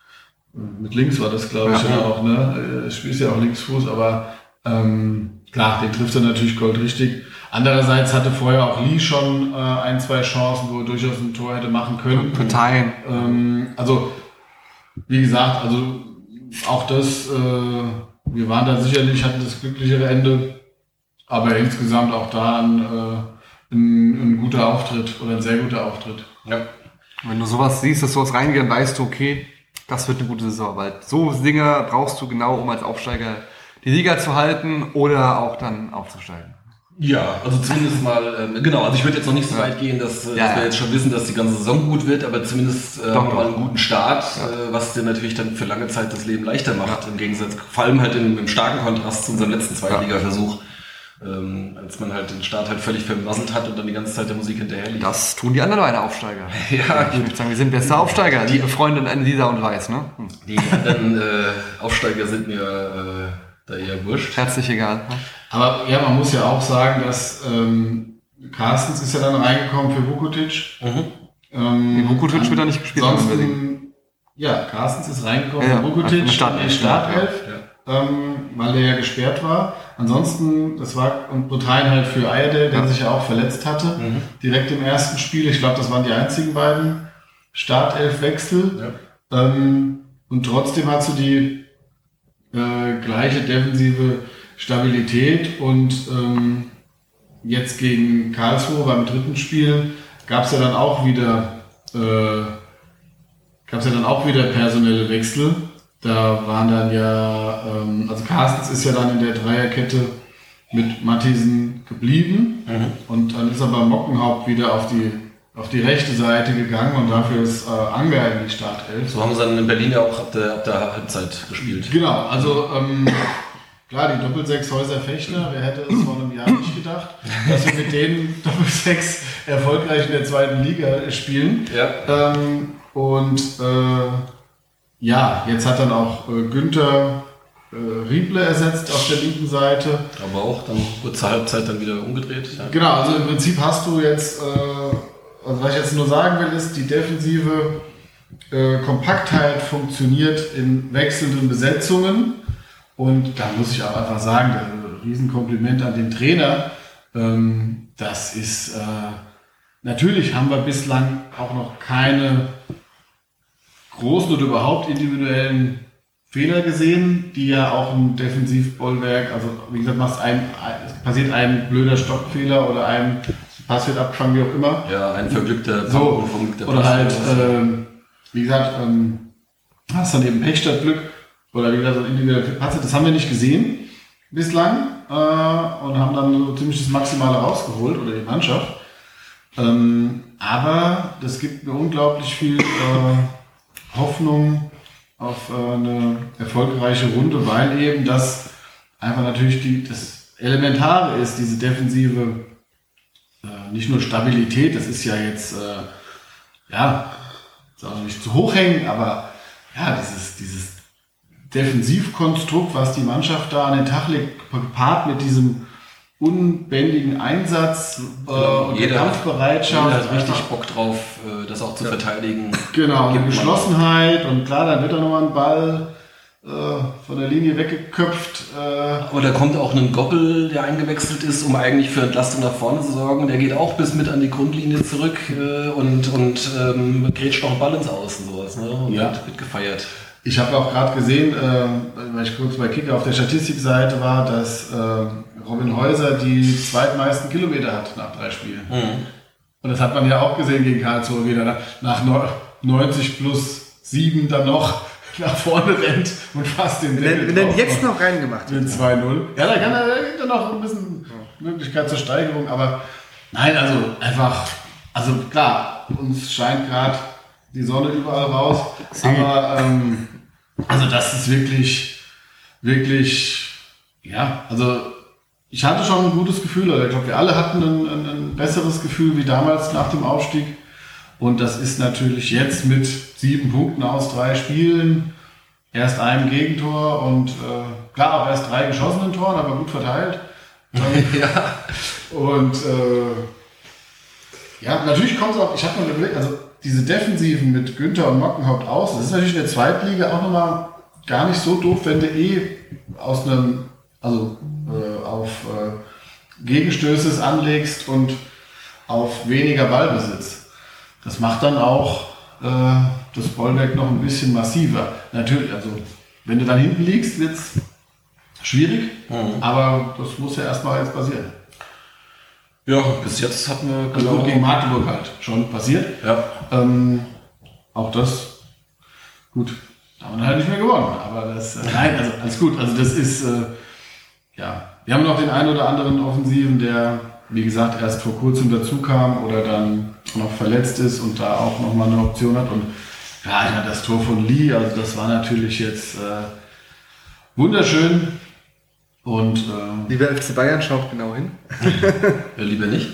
mit links war das, glaube ich, ja, ja auch, ne? Er spielt ja auch Linksfuß, aber ähm, klar, den trifft er natürlich goldrichtig. Andererseits hatte vorher auch Lee schon äh, ein, zwei Chancen, wo er durchaus ein Tor hätte machen können. Parteien. Ähm, also, wie gesagt, also auch das, äh, wir waren da sicherlich, hatten das glücklichere Ende, aber insgesamt auch da ein, äh, ein, ein guter Auftritt oder ein sehr guter Auftritt. Ja. Wenn du sowas siehst, dass sowas reingeht, dann weißt du, okay, das wird eine gute Saison, weil so Dinge brauchst du genau, um als Aufsteiger die Liga zu halten oder auch dann aufzusteigen. Ja, also zumindest mal, ähm, genau, also ich würde jetzt noch nicht so weit gehen, dass, äh, Ja, dass wir ja. jetzt schon wissen, dass die ganze Saison gut wird, aber zumindest äh, Doch, mal doch. einen guten Start, äh, was dir natürlich dann für lange Zeit das Leben leichter macht, im Gegensatz, vor allem halt im, im starken Kontrast zu unserem letzten Zweitliga-Versuch, ähm, als man halt den Start halt völlig vermasselt hat und dann die ganze Zeit der Musik hinterher lief. Das tun die anderen beiden Aufsteiger. Ja, Ich würde sagen, wir sind beste Aufsteiger, liebe Freundin Lisa und Weiß, ne? Hm. Die anderen äh, Aufsteiger sind mir äh, da eher wurscht. Herzlich egal. Ne? Aber ja, man muss ja auch sagen, dass ähm, Carstens ist ja dann reingekommen für Vukotic. Mhm. Ähm, Nee, Vukotic wird da nicht gespielt haben, Ansonsten, ja, Carstens ist reingekommen Ja, für Vukotic eine in Startelf, die Startelf, ja. ähm, weil der ja gesperrt war. Ansonsten, das war und Brutein halt für Eyerdale, der Ja. sich ja auch verletzt hatte, Mhm. direkt im ersten Spiel. Ich glaube, das waren die einzigen beiden Startelfwechsel. Ja. Ähm, und trotzdem hast du die äh, gleiche defensive Stabilität und ähm, jetzt gegen Karlsruhe beim dritten Spiel gab es ja dann auch wieder äh, gab es ja dann auch wieder personelle Wechsel. Da waren dann ja, ähm, also Carstens ist ja dann in der Dreierkette mit Matthiesen geblieben Mhm. und dann ist aber Mockenhaupt wieder auf die auf die rechte Seite gegangen und dafür ist äh, Anger in die Startelf. So haben sie dann in Berlin ja auch ab der, ab der Halbzeit gespielt. Genau, also ähm, klar, die Doppelsechs Häuser Fechter, wer hätte es vor einem Jahr nicht gedacht, dass wir mit denen Doppelsechs erfolgreich in der zweiten Liga spielen. Ja. Ähm, und äh, ja, jetzt hat dann auch äh, Günther äh, Rieble ersetzt auf der linken Seite. Aber auch dann kurz zur Halbzeit dann wieder umgedreht. Ja. Genau, also im Prinzip hast du jetzt, äh, also was ich jetzt nur sagen will, ist, die defensive äh, Kompaktheit funktioniert in wechselnden Besetzungen. Und da muss ich auch einfach sagen, ein Riesenkompliment an den Trainer. Ähm, das ist, äh, natürlich haben wir bislang auch noch keine großen oder überhaupt individuellen Fehler gesehen, die ja auch ein Defensivbollwerk, also wie gesagt, machst ein, es passiert ein blöder Stockfehler oder ein Pass wird abgefangen, wie auch immer. Ja, ein verglückter So, vom der oder Pass- halt, ähm, wie gesagt, ähm, hast dann eben Pech statt Glück oder wie gesagt, so individuelle Patze, das haben wir nicht gesehen bislang äh, und haben dann so ziemlich das Maximale rausgeholt oder die Mannschaft. Ähm, aber das gibt mir unglaublich viel äh, Hoffnung auf äh, eine erfolgreiche Runde, weil eben das einfach natürlich die, das Elementare ist, diese defensive, äh, nicht nur Stabilität, das ist ja jetzt, äh, ja, soll nicht zu hoch hängen, aber ja, dieses, dieses Defensivkonstrukt, was die Mannschaft da an den Tag legt, gepaart mit diesem unbändigen Einsatz äh, und der Kampfbereitschaft. Jeder hat richtig einfach- Bock drauf, äh, das auch zu verteidigen. Genau, Gibt eine man- Geschlossenheit und klar, dann wird da nochmal ein Ball äh, von der Linie weggeköpft. Äh, Aber da kommt auch ein Goppel, der eingewechselt ist, um eigentlich für Entlastung nach vorne zu sorgen. Der geht auch bis mit an die Grundlinie zurück äh, und, und ähm, grätscht noch einen Ball ins Aus und sowas. Ne? Und Ja. wird, wird gefeiert. Ich habe auch gerade gesehen, äh, weil ich kurz bei Kicker auf der Statistikseite war, dass äh, Robin Häuser die zweitmeisten Kilometer hat nach drei Spielen. Und das hat man ja auch gesehen gegen Karlsruhe wieder. Nach, nach neu- neunzig plus sieben dann noch nach vorne rennt und fast den Deckel Wenn er drauf jetzt macht. noch reingemacht Mit wird. zwei null. Ja, da kann er da gibt er noch ein bisschen Möglichkeit zur Steigerung, aber nein, also einfach, also klar, uns scheint gerade die Sonne überall raus, aber ähm, also das ist wirklich, wirklich, ja, also ich hatte schon ein gutes Gefühl, oder ich glaube, wir alle hatten ein, ein, ein besseres Gefühl wie damals nach dem Aufstieg. Und das ist natürlich jetzt mit sieben Punkten aus drei Spielen, erst einem Gegentor und äh, klar auch erst drei geschossenen Toren, aber gut verteilt. Ja. Und äh, ja, natürlich kommt es auch, ich habe mal überlegt, also diese Defensiven mit Günther und Mockenhaupt aus, das ist natürlich in der Zweitliga auch nochmal gar nicht so doof, wenn du eh aus einem, also äh, auf äh, Gegenstößes anlegst und auf weniger Ballbesitz. Das macht dann auch äh, das Bollwerk noch ein bisschen massiver. Natürlich, also wenn du dann hinten liegst, wird es schwierig, Mhm. aber das muss ja erstmal jetzt passieren. Ja, bis jetzt hatten wir Also gut, gegen Magdeburg halt schon passiert. Ja. Ähm, auch das, gut, da haben wir halt nicht mehr gewonnen. Aber das, äh, nein, also alles gut. Also das ist, äh, ja, wir haben noch den einen oder anderen Offensiven, der, wie gesagt, erst vor kurzem dazu kam oder dann noch verletzt ist und da auch nochmal eine Option hat. Und ja, ich meine, das Tor von Lee, also das war natürlich jetzt äh, wunderschön. Und äh, Lieber F C Bayern, schaut genau hin. Ja, lieber nicht.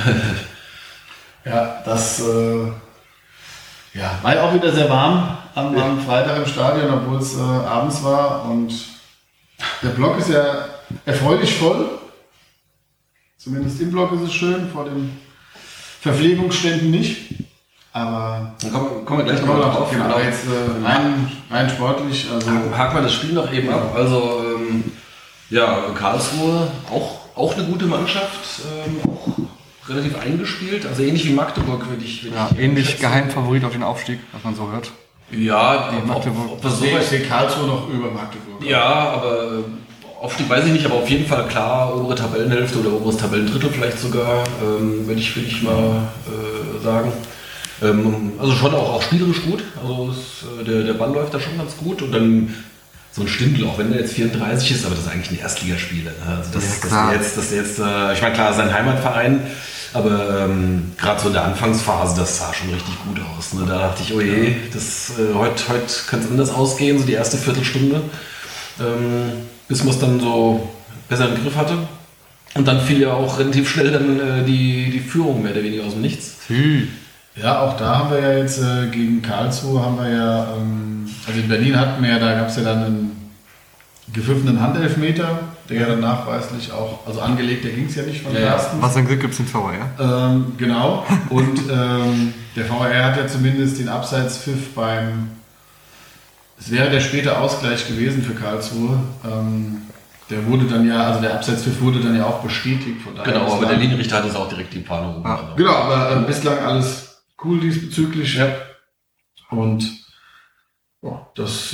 ja, das äh, ja, war ja auch wieder sehr warm am, Ja. am Freitag im Stadion, obwohl es äh, abends war. Und der Block ist ja erfreulich voll. Zumindest im Block ist es schön, vor den Verpflegungsständen nicht. Aber Dann kommen, kommen wir gleich nochmal drauf. genau, aber jetzt äh, rein, rein sportlich. Also Haken wir das Spiel noch eben ab. Also, ähm, ja, Karlsruhe, auch, auch eine gute Mannschaft, ähm, auch relativ eingespielt. Also ähnlich wie Magdeburg, würde ich, würde Ja, ich ähnlich schätzen. Geheimfavorit auf den Aufstieg, was man so hört. Ja, Die ob, Magdeburg. ob, ob das so ich weit sehe Karlsruhe noch über Magdeburg. Ja, aber äh, Aufstieg weiß ich nicht, aber auf jeden Fall klar, obere Tabellenhälfte oder oberes Tabellendrittel vielleicht sogar, ähm, würde ich, würde ich mal äh, sagen. Ähm, also schon auch, auch spielerisch gut, also es, äh, der, der Ball läuft da schon ganz gut und dann so ein Stindl, auch wenn der jetzt vierunddreißig ist, aber das ist eigentlich ein Erstligaspieler. Ne? Also das, Ja, dass klar. der jetzt, dass der jetzt äh, ich meine klar, sein Heimatverein, aber ähm, gerade so in der Anfangsphase, das sah schon richtig gut aus. Ne? Da dachte ich, oh je, das, äh, heute, heute könnte es anders ausgehen, so die erste Viertelstunde, ähm, bis man es dann so besser im Griff hatte. Und dann fiel ja auch relativ schnell dann äh, die, die Führung mehr oder weniger aus dem Nichts. Ja, auch da haben wir ja jetzt äh, gegen Karlsruhe haben wir ja, ähm, also in Berlin hatten wir ja, da gab es ja dann einen gepfiffenen Handelfmeter, der ja dann nachweislich auch, also angelegt, der ging es ja nicht von Ja, ja. Carstens. Was für ein Glück gibt es in V R? Ähm, genau. Und ähm, der V R hat ja zumindest den Abseitspfiff beim, es wäre der späte Ausgleich gewesen für Karlsruhe. Ähm, der wurde dann ja, also der Abseitspfiff wurde dann ja auch bestätigt. Von daher Genau, aber bislang- der Linienrichter hat es auch direkt die Fahne oben. Ah, Also. Genau, aber äh, bislang alles cool diesbezüglich. Ja. Und ja, das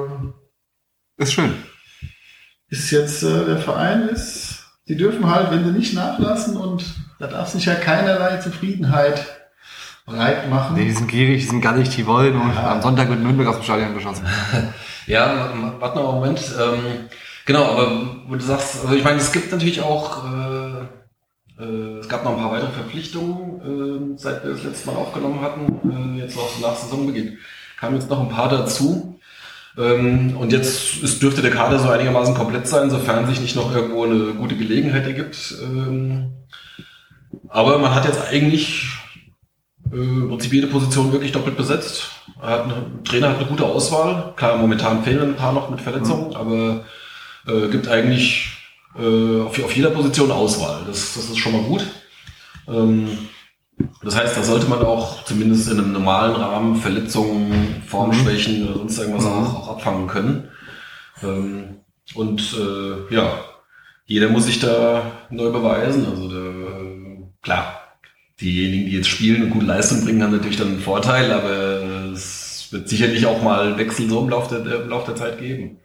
äh, Ist schön. ist jetzt äh, der Verein ist, die dürfen halt, wenn sie nicht nachlassen und da darf sich ja keinerlei Zufriedenheit breit machen. Nee, die sind gierig, die sind gallig, die wollen und Ja. am Sonntag wird Nürnberg aus dem Stadion geschossen. Ja, warte noch einen Moment. Ähm, genau, aber wo du sagst, also ich meine, es gibt natürlich auch, äh, äh, es gab noch ein paar weitere Verpflichtungen, äh, seit wir das letzte Mal aufgenommen hatten, äh, jetzt auch so nach Saisonbeginn. Kamen jetzt noch ein paar dazu. Ähm, und jetzt ist, dürfte der Kader so einigermaßen komplett sein, sofern sich nicht noch irgendwo eine gute Gelegenheit ergibt. Ähm, aber man hat jetzt eigentlich äh, im Prinzip jede Position wirklich doppelt besetzt. Er hat eine, der Trainer hat eine gute Auswahl. Klar, momentan fehlen ein paar noch mit Verletzungen, mhm. aber äh, gibt eigentlich äh, auf, auf jeder Position Auswahl. Das, das ist schon mal gut. Ähm, das heißt, da sollte man auch zumindest in einem normalen Rahmen Verletzungen, Formschwächen oder sonst irgendwas Mhm. auch, auch abfangen können. Ähm, und äh, ja, jeder muss sich da neu beweisen. Also da, äh, klar, diejenigen, die jetzt spielen und gute Leistung bringen, haben natürlich dann einen Vorteil, aber es wird sicherlich auch mal Wechsel so im Laufe der, im Laufe der Zeit geben.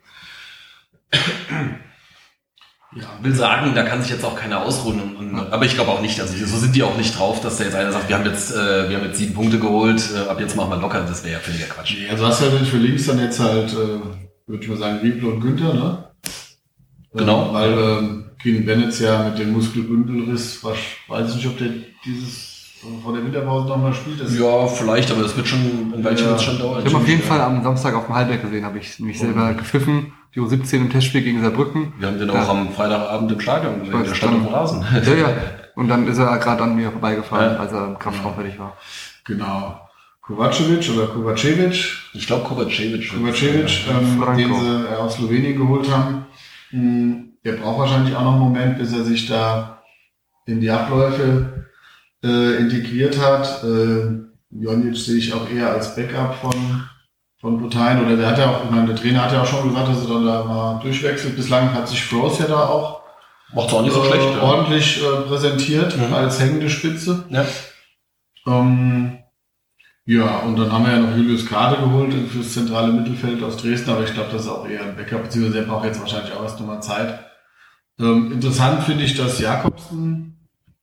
Ja, will sagen, da kann sich jetzt auch keiner ausruhen. Und, und, aber ich glaube auch nicht, also so sind die auch nicht drauf, dass da jetzt einer sagt, wir haben jetzt, äh, wir haben jetzt sieben Punkte geholt, äh, ab jetzt machen wir locker. Das wäre ja völliger Quatsch. Nee, also hast du ja natürlich für links dann jetzt halt, äh, würde ich mal sagen, Riebel und Günther, ne? Genau. Ähm, weil ähm, Keen Bennett ja mit dem Muskelbündelriss, was, weiß ich nicht, ob der dieses äh, vor der Winterpause nochmal spielt. Das Ja, vielleicht, aber das wird schon ein Weilchen Ja. wird's schon dauern. Ich habe auf jeden Ja. Fall am Samstag auf dem Halbberg gesehen, habe ich mich selber gepfiffen. Die U siebzehn im Testspiel gegen Saarbrücken. Wir haben den Ja. auch am Freitagabend im Stadion gesehen, der stand auf dem Rasen. Ja, ja. Und dann ist er gerade an mir vorbeigefahren, Ja. als er im Kraftraum fertig war. Genau. Kovacevic oder Kovacevic, Ich glaube Kovacevic. Kovacevic, ähm, Franco. den sie äh, aus Slowenien geholt haben, mh, der braucht wahrscheinlich auch noch einen Moment, bis er sich da in die Abläufe äh, integriert hat. Äh, Jonic sehe ich auch eher als Backup von von Butein, oder der hat ja auch, ich meine, der Trainer hat ja auch schon gesagt, dass er dann da mal durchwechselt. Bislang hat sich Froese ja da auch Macht's auch nicht so äh, schlecht. Ja. ordentlich äh, präsentiert Mhm. als hängende Spitze. Ja. Ähm, ja, und dann haben wir ja noch Julius Kade geholt fürs zentrale Mittelfeld aus Dresden, aber ich glaube, das ist auch eher ein Backup, beziehungsweise der braucht jetzt wahrscheinlich auch erst nochmal Zeit. Ähm, interessant finde ich, dass Jakobsen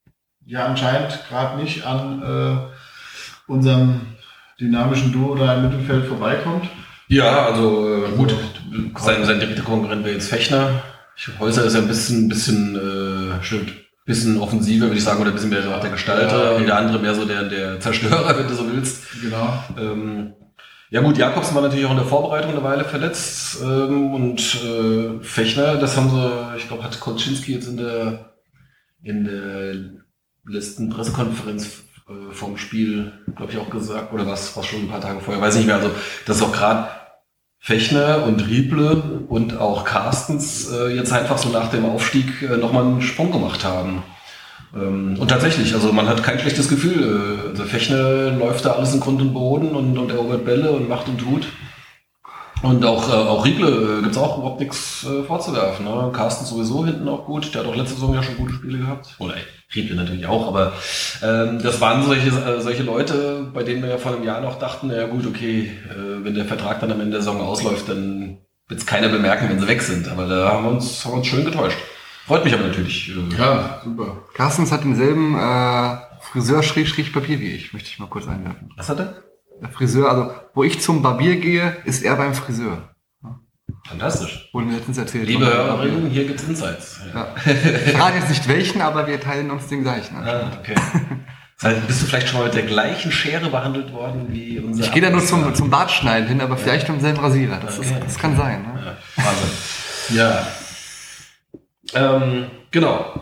ja anscheinend gerade nicht an äh, unserem dynamischen Duo da im Mittelfeld vorbeikommt. Ja, also äh, gut, sein, sein direkter Konkurrent wäre jetzt Fechner. Häuser ist ja ein bisschen, bisschen, äh, stimmt, bisschen offensiver, würde ich sagen, oder ein bisschen mehr so der Gestalter ja, okay. Und der andere mehr so der, der Zerstörer, wenn du so willst. Genau. Ähm, ja gut, Jakobsen war natürlich auch in der Vorbereitung eine Weile verletzt ähm, und äh, Fechner, das haben sie, ich glaube, hat Kolczynski jetzt in der in der letzten Pressekonferenz äh, vom Spiel, glaube ich, auch gesagt, oder was, was schon ein paar Tage vorher, weiß ich nicht mehr, also das ist auch gerade Fechner und Rieble und auch Carstens äh, jetzt einfach so nach dem Aufstieg äh, nochmal einen Sprung gemacht haben. Ähm, und tatsächlich, also man hat kein schlechtes Gefühl. Äh, also Fechner läuft da alles in Grund und Boden und, und erobert Bälle und macht und tut. Und auch, äh, auch Rieble äh, gibt's auch überhaupt nichts äh, vorzuwerfen. Ne? Carstens sowieso hinten auch gut. Der hat auch letzte Saison ja schon gute Spiele gehabt. Oder Rieble natürlich auch, aber ähm, das waren solche äh, solche Leute, bei denen wir ja vor einem Jahr noch dachten, ja gut, okay, äh, wenn der Vertrag dann am Ende der Saison ausläuft, dann wird's keiner bemerken, wenn sie weg sind. Aber da haben wir uns, haben wir uns schön getäuscht. Freut mich aber natürlich. Äh, ja, super. Carstens hat denselben äh, Friseur-Papier wie ich, möchte ich mal kurz einwerfen. Was hat er? Der Friseur, also wo ich zum Barbier gehe, ist er beim Friseur. Fantastisch. Wurde mir letztens erzählt. Liebe Hörerinnen, hier gibt's Insights. Ja. Ich verrate jetzt nicht welchen, aber wir teilen uns den gleichen. Ah, okay. Das heißt, bist du vielleicht schon mal mit der gleichen Schere behandelt worden wie unser... Ich gehe da nur zum, zum Bartschneiden hin, aber ja. Vielleicht mit demselben Rasierer. Das, okay. ist, das kann sein. Ne? Ja. Wahnsinn. Ja. Ähm, genau.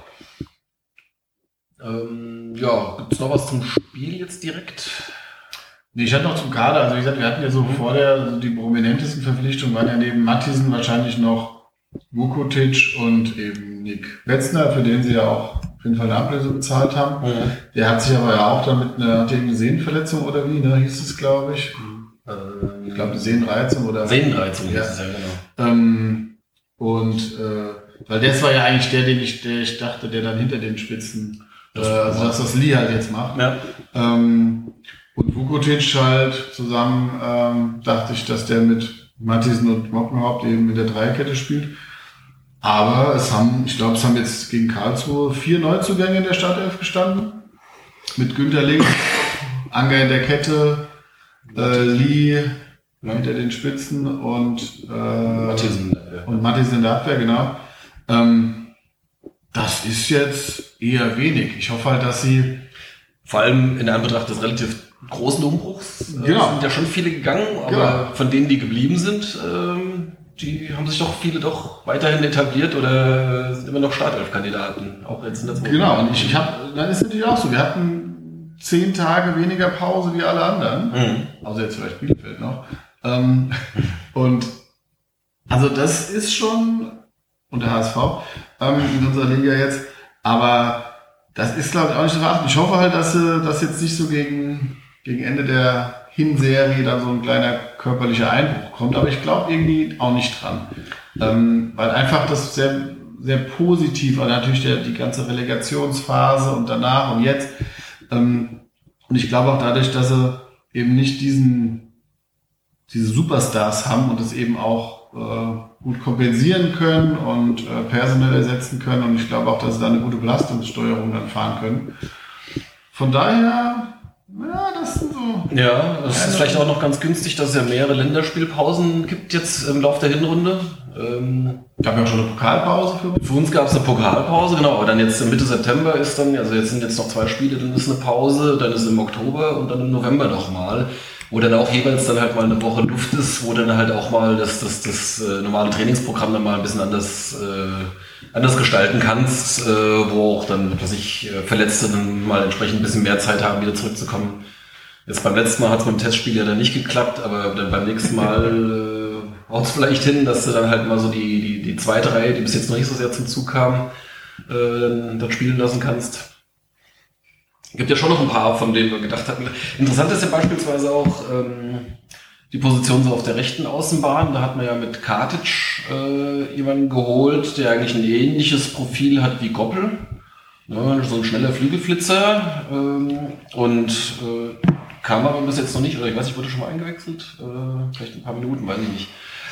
Ähm, ja, gibt's noch was zum Spiel jetzt direkt? Nee, ich hatte noch zum Kader, also wie gesagt, wir hatten ja so vor der, also die prominentesten Verpflichtungen waren ja neben Matthiesen wahrscheinlich noch Vukotic und eben Nick Wetzner, für den sie ja auch auf jeden Fall eine Ablöse bezahlt haben. Mhm. Der hat sich aber ja auch damit eine, hat eine Sehnenverletzung oder wie, ne, hieß es, glaube ich. Mhm. Ich glaube, eine Sehnenreizung oder... Sehnenreizung ja. Hieß es ja, genau. Ähm, und, äh, weil das war ja eigentlich der, den ich, der ich dachte, der dann hinter den Spitzen, äh, also das, was Lee halt jetzt macht. Ja. Ähm, Und Vukotic halt zusammen, ähm, dachte ich, dass der mit Matthiesen und Mockenhaupt eben in der Dreierkette spielt. Aber es haben, ich glaube, es haben jetzt gegen Karlsruhe vier Neuzugänge in der Startelf gestanden. Mit Günther links, Anger in der Kette, äh, Lee ja. hinter den Spitzen und, äh, Matthiesen, und Matthiesen in der Abwehr, genau. Ähm, das ist jetzt eher wenig. Ich hoffe halt, dass sie vor allem in Anbetracht des relativ großen Umbruchs äh, genau. sind ja schon viele gegangen, aber genau. von denen, die geblieben sind, ähm, die haben sich doch viele doch weiterhin etabliert oder sind immer noch Startelf-Kandidaten, auch jetzt in der zweiten. Genau, und ich, ich habe, dann ist natürlich auch so, wir hatten zehn Tage weniger Pause wie alle anderen, mhm. also jetzt vielleicht Bielefeld noch. Ähm, und also das ist schon, und der H S V ähm, in unserer Liga jetzt, aber das ist, glaube ich, auch nicht zu verachten. Ich hoffe halt, dass äh, das jetzt nicht so gegen, gegen Ende der Hinserie da so ein kleiner körperlicher Einbruch kommt, aber ich glaube irgendwie auch nicht dran. Ähm, weil einfach das sehr, sehr positiv, also natürlich der, die ganze Relegationsphase und danach und jetzt. Ähm, und ich glaube auch dadurch, dass sie eben nicht diesen, diese Superstars haben und es eben auch äh, gut kompensieren können und äh, personell ersetzen können. Und ich glaube auch, dass sie da eine gute Belastungssteuerung dann fahren können. Von daher, ja, das sind so... Ja, es ist vielleicht auch noch ganz günstig, dass es ja mehrere Länderspielpausen gibt jetzt im Laufe der Hinrunde. Ähm, gab ja auch schon eine Pokalpause für uns. Für uns gab es eine Pokalpause, genau, aber dann jetzt Mitte September ist dann, also jetzt sind jetzt noch zwei Spiele, dann ist eine Pause, dann ist im Oktober und dann im November nochmal, wo dann auch jeweils dann halt mal eine Woche Luft ist, wo dann halt auch mal das, das, das äh, normale Trainingsprogramm dann mal ein bisschen anders, äh, anders gestalten kannst, äh, wo auch dann, was ich, äh, Verletzte dann mal entsprechend ein bisschen mehr Zeit haben, wieder zurückzukommen. Jetzt beim letzten Mal hat es beim Testspiel ja dann nicht geklappt, aber dann beim nächsten Mal äh, haut es vielleicht hin, dass du dann halt mal so die, die, die zweite Reihe, die bis jetzt noch nicht so sehr zum Zug kam, äh, dann, dann spielen lassen kannst. Gibt ja schon noch ein paar, von denen wir gedacht hatten. Interessant ist ja beispielsweise auch ähm, die Position so auf der rechten Außenbahn. Da hat man ja mit Katic äh, jemanden geholt, der eigentlich ein ähnliches Profil hat wie Goppel. Ja, so ein schneller Flügelflitzer. Ähm, und äh, kam aber bis jetzt noch nicht, oder ich weiß nicht, wurde schon mal eingewechselt? Äh, vielleicht ein paar Minuten, weiß ich nicht.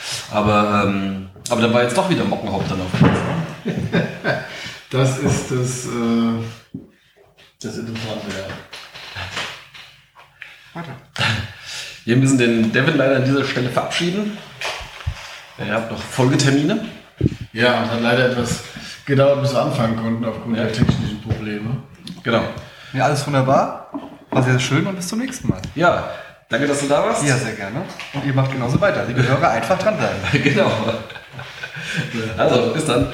Aber, ähm, aber dann war jetzt doch wieder Mockenhaupt dann auf dem Platz. Ne? Das ist das... Äh Das ist interessant, ja. Weiter. Wir müssen den Devin leider an dieser Stelle verabschieden. Er hat noch Folgetermine. Ja, und hat leider etwas gedauert, bis wir anfangen konnten aufgrund Ja. der technischen Probleme. Genau. Ja, alles wunderbar. War sehr schön und bis zum nächsten Mal. Ja, danke, dass du da warst. Ja, sehr gerne. Und ihr macht genauso weiter. Liebe Hörer, einfach dranbleiben. Genau. Also, bis dann.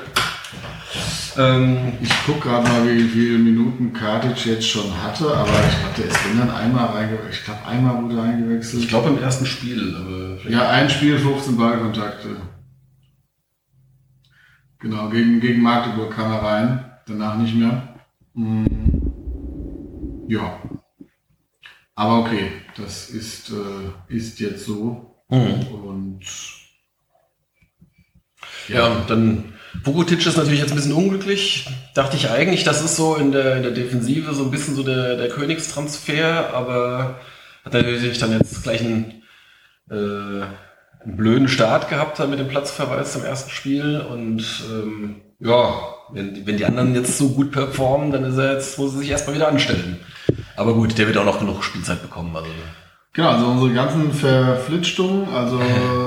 Ähm, Ich gucke gerade mal, wie viele Minuten Kartic jetzt schon hatte, aber ich glaube, der ist wenn dann einmal reingewechselt. Ich glaube, einmal wurde eingewechselt. ich glaube im ersten Spiel. Aber vielleicht- Ja, ein Spiel, fünfzehn Ballkontakte. Genau, gegen, gegen Magdeburg kam er rein, danach nicht mehr. Hm. Ja. Aber okay, das ist, äh, ist jetzt so. Mhm. Und Ja, dann Vukotic ist natürlich jetzt ein bisschen unglücklich. Dachte ich eigentlich, das ist so in der, in der Defensive so ein bisschen so der, der Königstransfer, aber hat natürlich dann jetzt gleich einen, äh, einen blöden Start gehabt dann mit dem Platzverweis zum ersten Spiel und ähm, ja, wenn, die- wenn die anderen jetzt so gut performen, dann ist er jetzt, muss er sich erstmal wieder anstellen. Aber gut, der wird auch noch genug Spielzeit bekommen. Also genau, also unsere ganzen Verflitschungen, also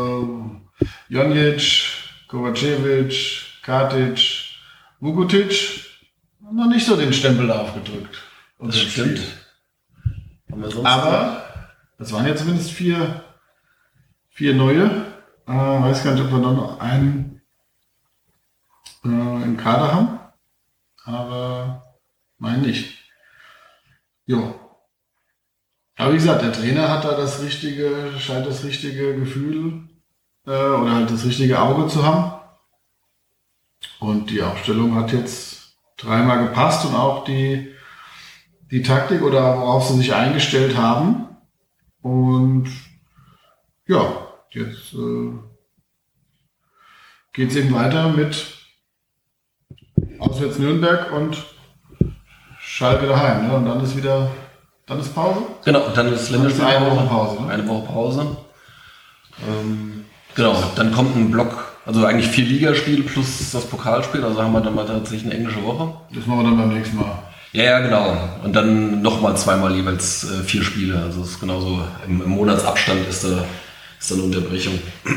Jonic, Kovacevic, Kartic, Vukotic, haben noch nicht so den Stempel aufgedrückt. das stimmt. Haben wir sonst Aber das waren ja zumindest vier, vier neue. Äh, weiß gar nicht, ob wir noch einen äh, im Kader haben. Aber mein nicht. Jo. Aber wie gesagt, der Trainer hat da das richtige, scheint das richtige Gefühl äh, oder halt das richtige Auge zu haben. Und die Aufstellung hat jetzt dreimal gepasst und auch die die Taktik oder worauf sie sich eingestellt haben. Und ja, jetzt äh, geht es eben weiter mit auswärts Nürnberg und Schalke daheim. Ne? Und dann ist wieder, dann ist Pause. Genau, und dann ist Länderspiel Dann ist eine Woche Pause, ne? Eine Woche Pause. Ähm, genau, dann kommt ein Block, also eigentlich vier Ligaspiele plus das Pokalspiel, also haben wir dann mal tatsächlich eine englische Woche. Das machen wir dann beim nächsten Mal. Ja, ja, genau. Und dann nochmal zweimal jeweils äh, vier Spiele. Also es ist genauso im, im Monatsabstand ist da, ist da eine Unterbrechung.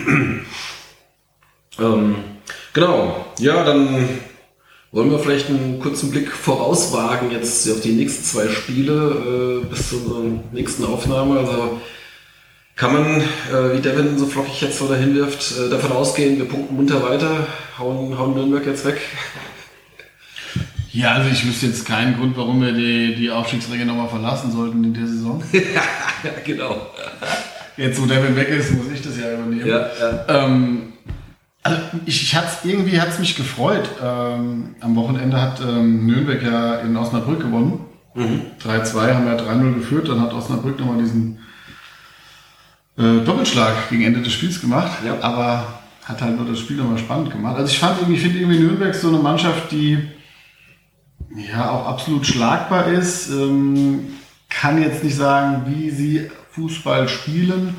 ähm, genau. Ja, dann wollen wir vielleicht einen kurzen Blick vorauswagen jetzt auf die nächsten zwei Spiele äh, bis zu unserer nächsten Aufnahme. Also kann man, äh, wie Devin so flockig jetzt so dahin wirft, äh, davon ausgehen, wir punkten munter weiter, hauen, hauen Nürnberg jetzt weg. Ja, also ich wüsste jetzt keinen Grund, warum wir die, die Aufstiegsränge nochmal verlassen sollten in der Saison. Ja, genau. Jetzt, wo Devin weg ist, muss ich das ja übernehmen. Ja, ja. Ähm, also ich, ich hat's, irgendwie hat es mich gefreut. Ähm, am Wochenende hat ähm, Nürnberg ja in Osnabrück gewonnen. Mhm. drei zwei haben wir drei null geführt. Dann hat Osnabrück nochmal diesen äh, Doppelschlag gegen Ende des Spiels gemacht. Ja. Aber hat halt nur das Spiel nochmal spannend gemacht. Also ich fand irgendwie, finde irgendwie Nürnberg so eine Mannschaft, die ja auch absolut schlagbar ist. Ähm, kann jetzt nicht sagen, wie sie Fußball spielen.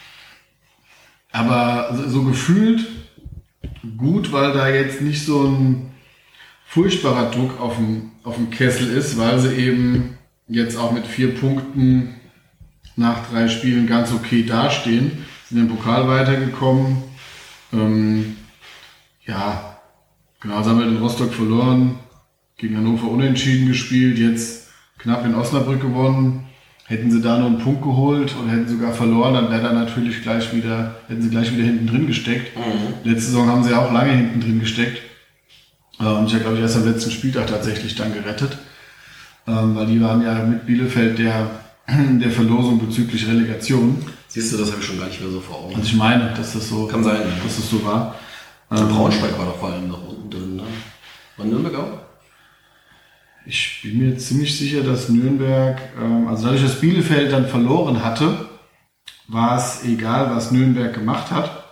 Aber so, so gefühlt gut, weil da jetzt nicht so ein furchtbarer Druck auf dem, auf dem Kessel ist, weil sie eben jetzt auch mit vier Punkten nach drei Spielen ganz okay dastehen. Sind im Pokal weitergekommen. Ähm, ja, genau, sie haben wir in Rostock verloren, gegen Hannover unentschieden gespielt, jetzt knapp in Osnabrück gewonnen. Hätten sie da nur einen Punkt geholt oder hätten sogar verloren, dann wäre da natürlich gleich wieder, hätten sie gleich wieder hinten drin gesteckt. Mhm. Letzte Saison haben sie auch lange hinten drin gesteckt. Und ich habe, glaube ich, erst am letzten Spieltag tatsächlich dann gerettet. Weil die waren ja mit Bielefeld der, der Verlosung bezüglich Relegation. Siehst du, das habe ich schon gar nicht mehr so vor Augen. Und ich meine, dass das so, Kann sein, ja. dass das so war. Und Braunschweig war doch vor allem noch unten drin, ne? War Nürnberg auch? Ich bin mir ziemlich sicher, dass Nürnberg, ähm, also dadurch, dass Bielefeld dann verloren hatte, war es egal, was Nürnberg gemacht hat.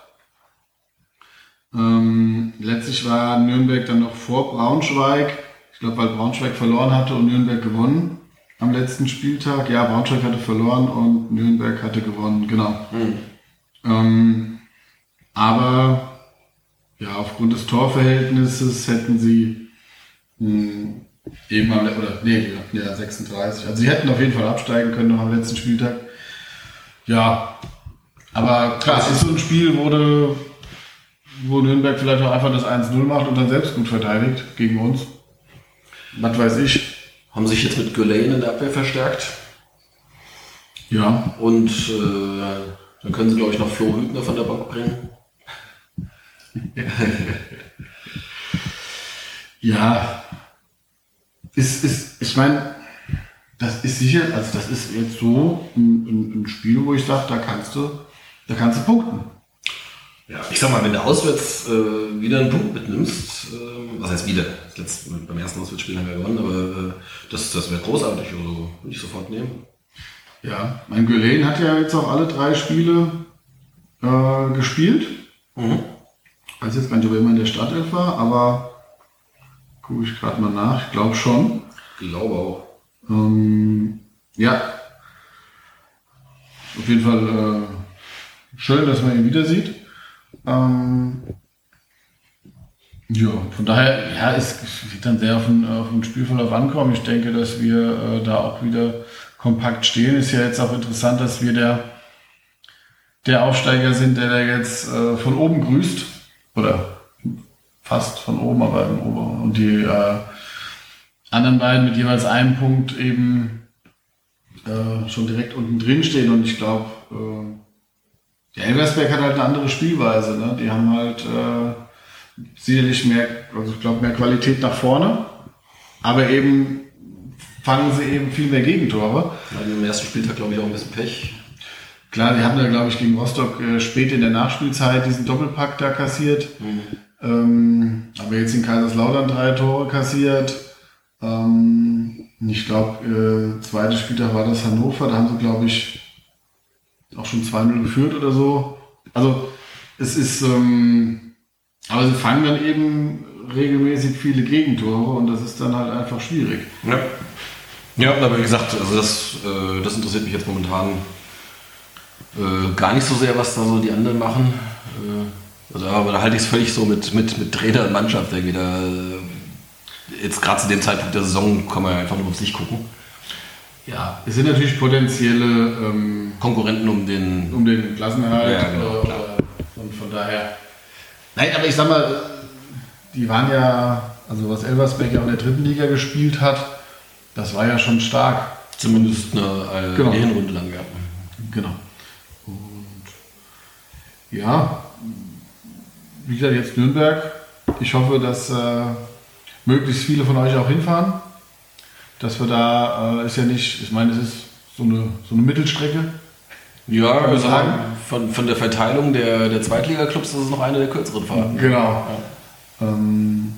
Ähm, letztlich war Nürnberg dann noch vor Braunschweig. Ich glaube, weil Braunschweig verloren hatte und Nürnberg gewonnen am letzten Spieltag. Ja, Braunschweig hatte verloren und Nürnberg hatte gewonnen, genau. Mhm. Ähm, aber ja, aufgrund des Torverhältnisses hätten sie mh, Eben am, oder, nee, ja, sechsunddreißig. Also sie hätten auf jeden Fall absteigen können noch am letzten Spieltag. Ja, aber klar, es ist so ein Spiel, wo, de, wo Nürnberg vielleicht auch einfach das eins null macht und dann selbst gut verteidigt gegen uns. Was weiß ich. Haben sich jetzt mit Gülein in der Abwehr verstärkt. Ja. Und äh, dann können sie, glaube ich, noch Flo Hübner von der Bank bringen. Ja. Ist, ist, ich meine, das ist sicher, also das ist jetzt so ein, ein, ein Spiel, wo ich sage, da kannst du, da kannst du punkten. Ja, ich sag mal, wenn du auswärts äh, wieder einen Punkt mitnimmst, äh, was heißt wieder? Letzt, beim ersten Auswärtsspiel haben wir gewonnen, aber äh, das, das wäre großartig, also würde ich sofort nehmen. Ja, mein Gülein hat ja jetzt auch alle drei Spiele äh, gespielt. Mhm. Ich weiß jetzt gar nicht, ob er immer in der Startelf war, aber gucke ich gerade mal nach, ich glaube schon. Ich glaube auch. Ähm, ja, auf jeden Fall äh, schön, dass man ihn wieder sieht. Ähm, ja, von daher, ja, es wird dann sehr auf den, auf den Spielverlauf ankommen. Ich denke, dass wir äh, da auch wieder kompakt stehen. Ist ja jetzt auch interessant, dass wir der, der Aufsteiger sind, der da jetzt äh, von oben grüßt. Oder fast von oben, aber im oberen. Und die äh, anderen beiden mit jeweils einem Punkt eben äh, schon direkt unten drin stehen. Und ich glaube, äh, der Elversberg hat halt eine andere Spielweise. Ne? Die haben halt äh, sicherlich mehr, also ich glaube, mehr Qualität nach vorne. Aber eben fangen sie eben viel mehr Gegentore. Ja, im ersten Spieltag, glaube ich, auch ein bisschen Pech. Klar, die haben ja, glaube ich, gegen Rostock äh, spät in der Nachspielzeit diesen Doppelpack da kassiert. Mhm. Ähm, aber jetzt in Kaiserslautern drei Tore kassiert. Ähm, ich glaube, äh, zweiter Spieltag war das Hannover. Da haben sie, glaube ich, auch schon zwei null geführt oder so. Also es ist, ähm, aber sie fangen dann eben regelmäßig viele Gegentore und das ist dann halt einfach schwierig. Ja, ja, aber wie gesagt, also das, äh, das interessiert mich jetzt momentan äh, gar nicht so sehr, was da so die anderen machen. Äh, also, aber da halte ich es völlig so mit, mit, mit Trainer und Mannschaft irgendwie. Da, äh, jetzt gerade zu dem Zeitpunkt der Saison kann man ja einfach nur aufs Licht gucken. Ja, es sind natürlich potenzielle ähm, Konkurrenten um den, um den Klassenerhalt. Ja, genau, äh, und von daher. Nein, aber ich sag mal, die waren ja, also was Elversberg ja in der dritten Liga gespielt hat, das war ja schon stark. Zumindest eine, eine Genau. Hinrunde lang, ja. Genau. Und ja, wie gesagt, jetzt Nürnberg. Ich hoffe, dass äh, möglichst viele von euch auch hinfahren. Dass wir da, äh, ist ja nicht, ich meine, es ist so eine, so eine Mittelstrecke. Ja, Kann man also sagen. von, von der Verteilung der, der Zweitliga-Clubs ist es noch eine der kürzeren Fahrten. Genau. Ähm,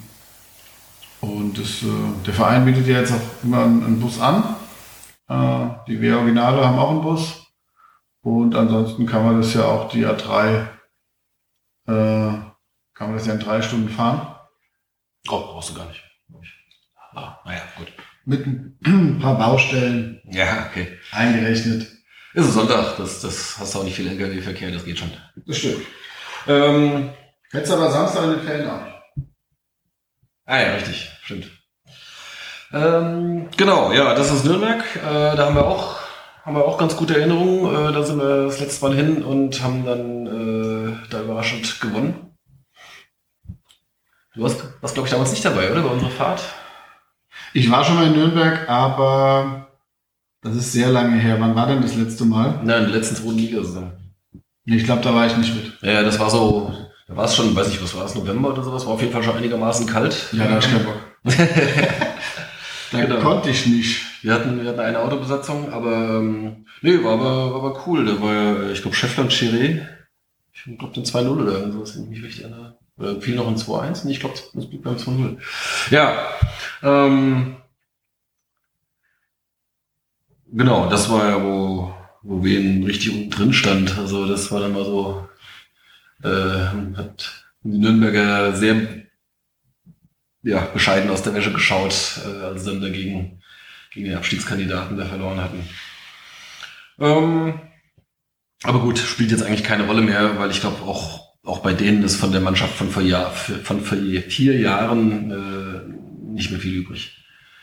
und das, äh, der Verein bietet ja jetzt auch immer einen, einen Bus an. Äh, die W Originale haben auch einen Bus. Und ansonsten kann man das ja auch die A drei, äh, kann man das ja in drei Stunden fahren. Oh, brauchst du gar nicht. Ah, naja, gut. Mit ein paar Baustellen Ja, okay. eingerechnet. Ist es Sonntag, das, das hast du auch nicht viel L K W-Verkehr, das geht schon. Das stimmt. Ähm, Hättest aber Samstag in den Ferien auch nicht. ah ja, richtig, stimmt. Ähm, genau, ja, das ist Nürnberg. Äh, da haben wir auch haben wir auch ganz gute Erinnerungen. Äh, da sind wir das letzte Mal hin und haben dann äh, da überraschend gewonnen. Du warst, warst glaube ich, damals nicht dabei, oder? Bei unserer Fahrt? Ich war schon mal in Nürnberg, aber das ist sehr lange her. Wann war denn das letzte Mal? Nein, in der letzten zweiten Liga-Saison. Ich glaube, da war ich nicht mit. Ja, das war so, da war es schon, weiß nicht, was war es, November oder sowas, war auf jeden Fall schon einigermaßen kalt. Ja, da hatte ich keinen Bock. Da Genau. konnte ich nicht. Wir hatten, wir hatten eine Autobesatzung, aber ähm, nee, war aber, war aber cool. Da war ja, ich glaube, Schäffler und Chiré. Ich glaube, den zwei null oder irgendwas, wenn ich mich richtig erinnere. Oder fiel noch ein zwei eins? Nee, ich glaube, das blieb beim zwei null. Ja, ähm, genau, das war ja, wo, wo Wien richtig unten drin stand. Also das war dann mal so, äh, hat die Nürnberger sehr ja, bescheiden aus der Wäsche geschaut, äh, als sie dann dagegen gegen den Abstiegskandidaten da verloren hatten. Ähm, aber gut, spielt jetzt eigentlich keine Rolle mehr, weil ich glaube auch auch bei denen ist von der Mannschaft von vor, Jahr, von vor vier Jahren äh, nicht mehr viel übrig.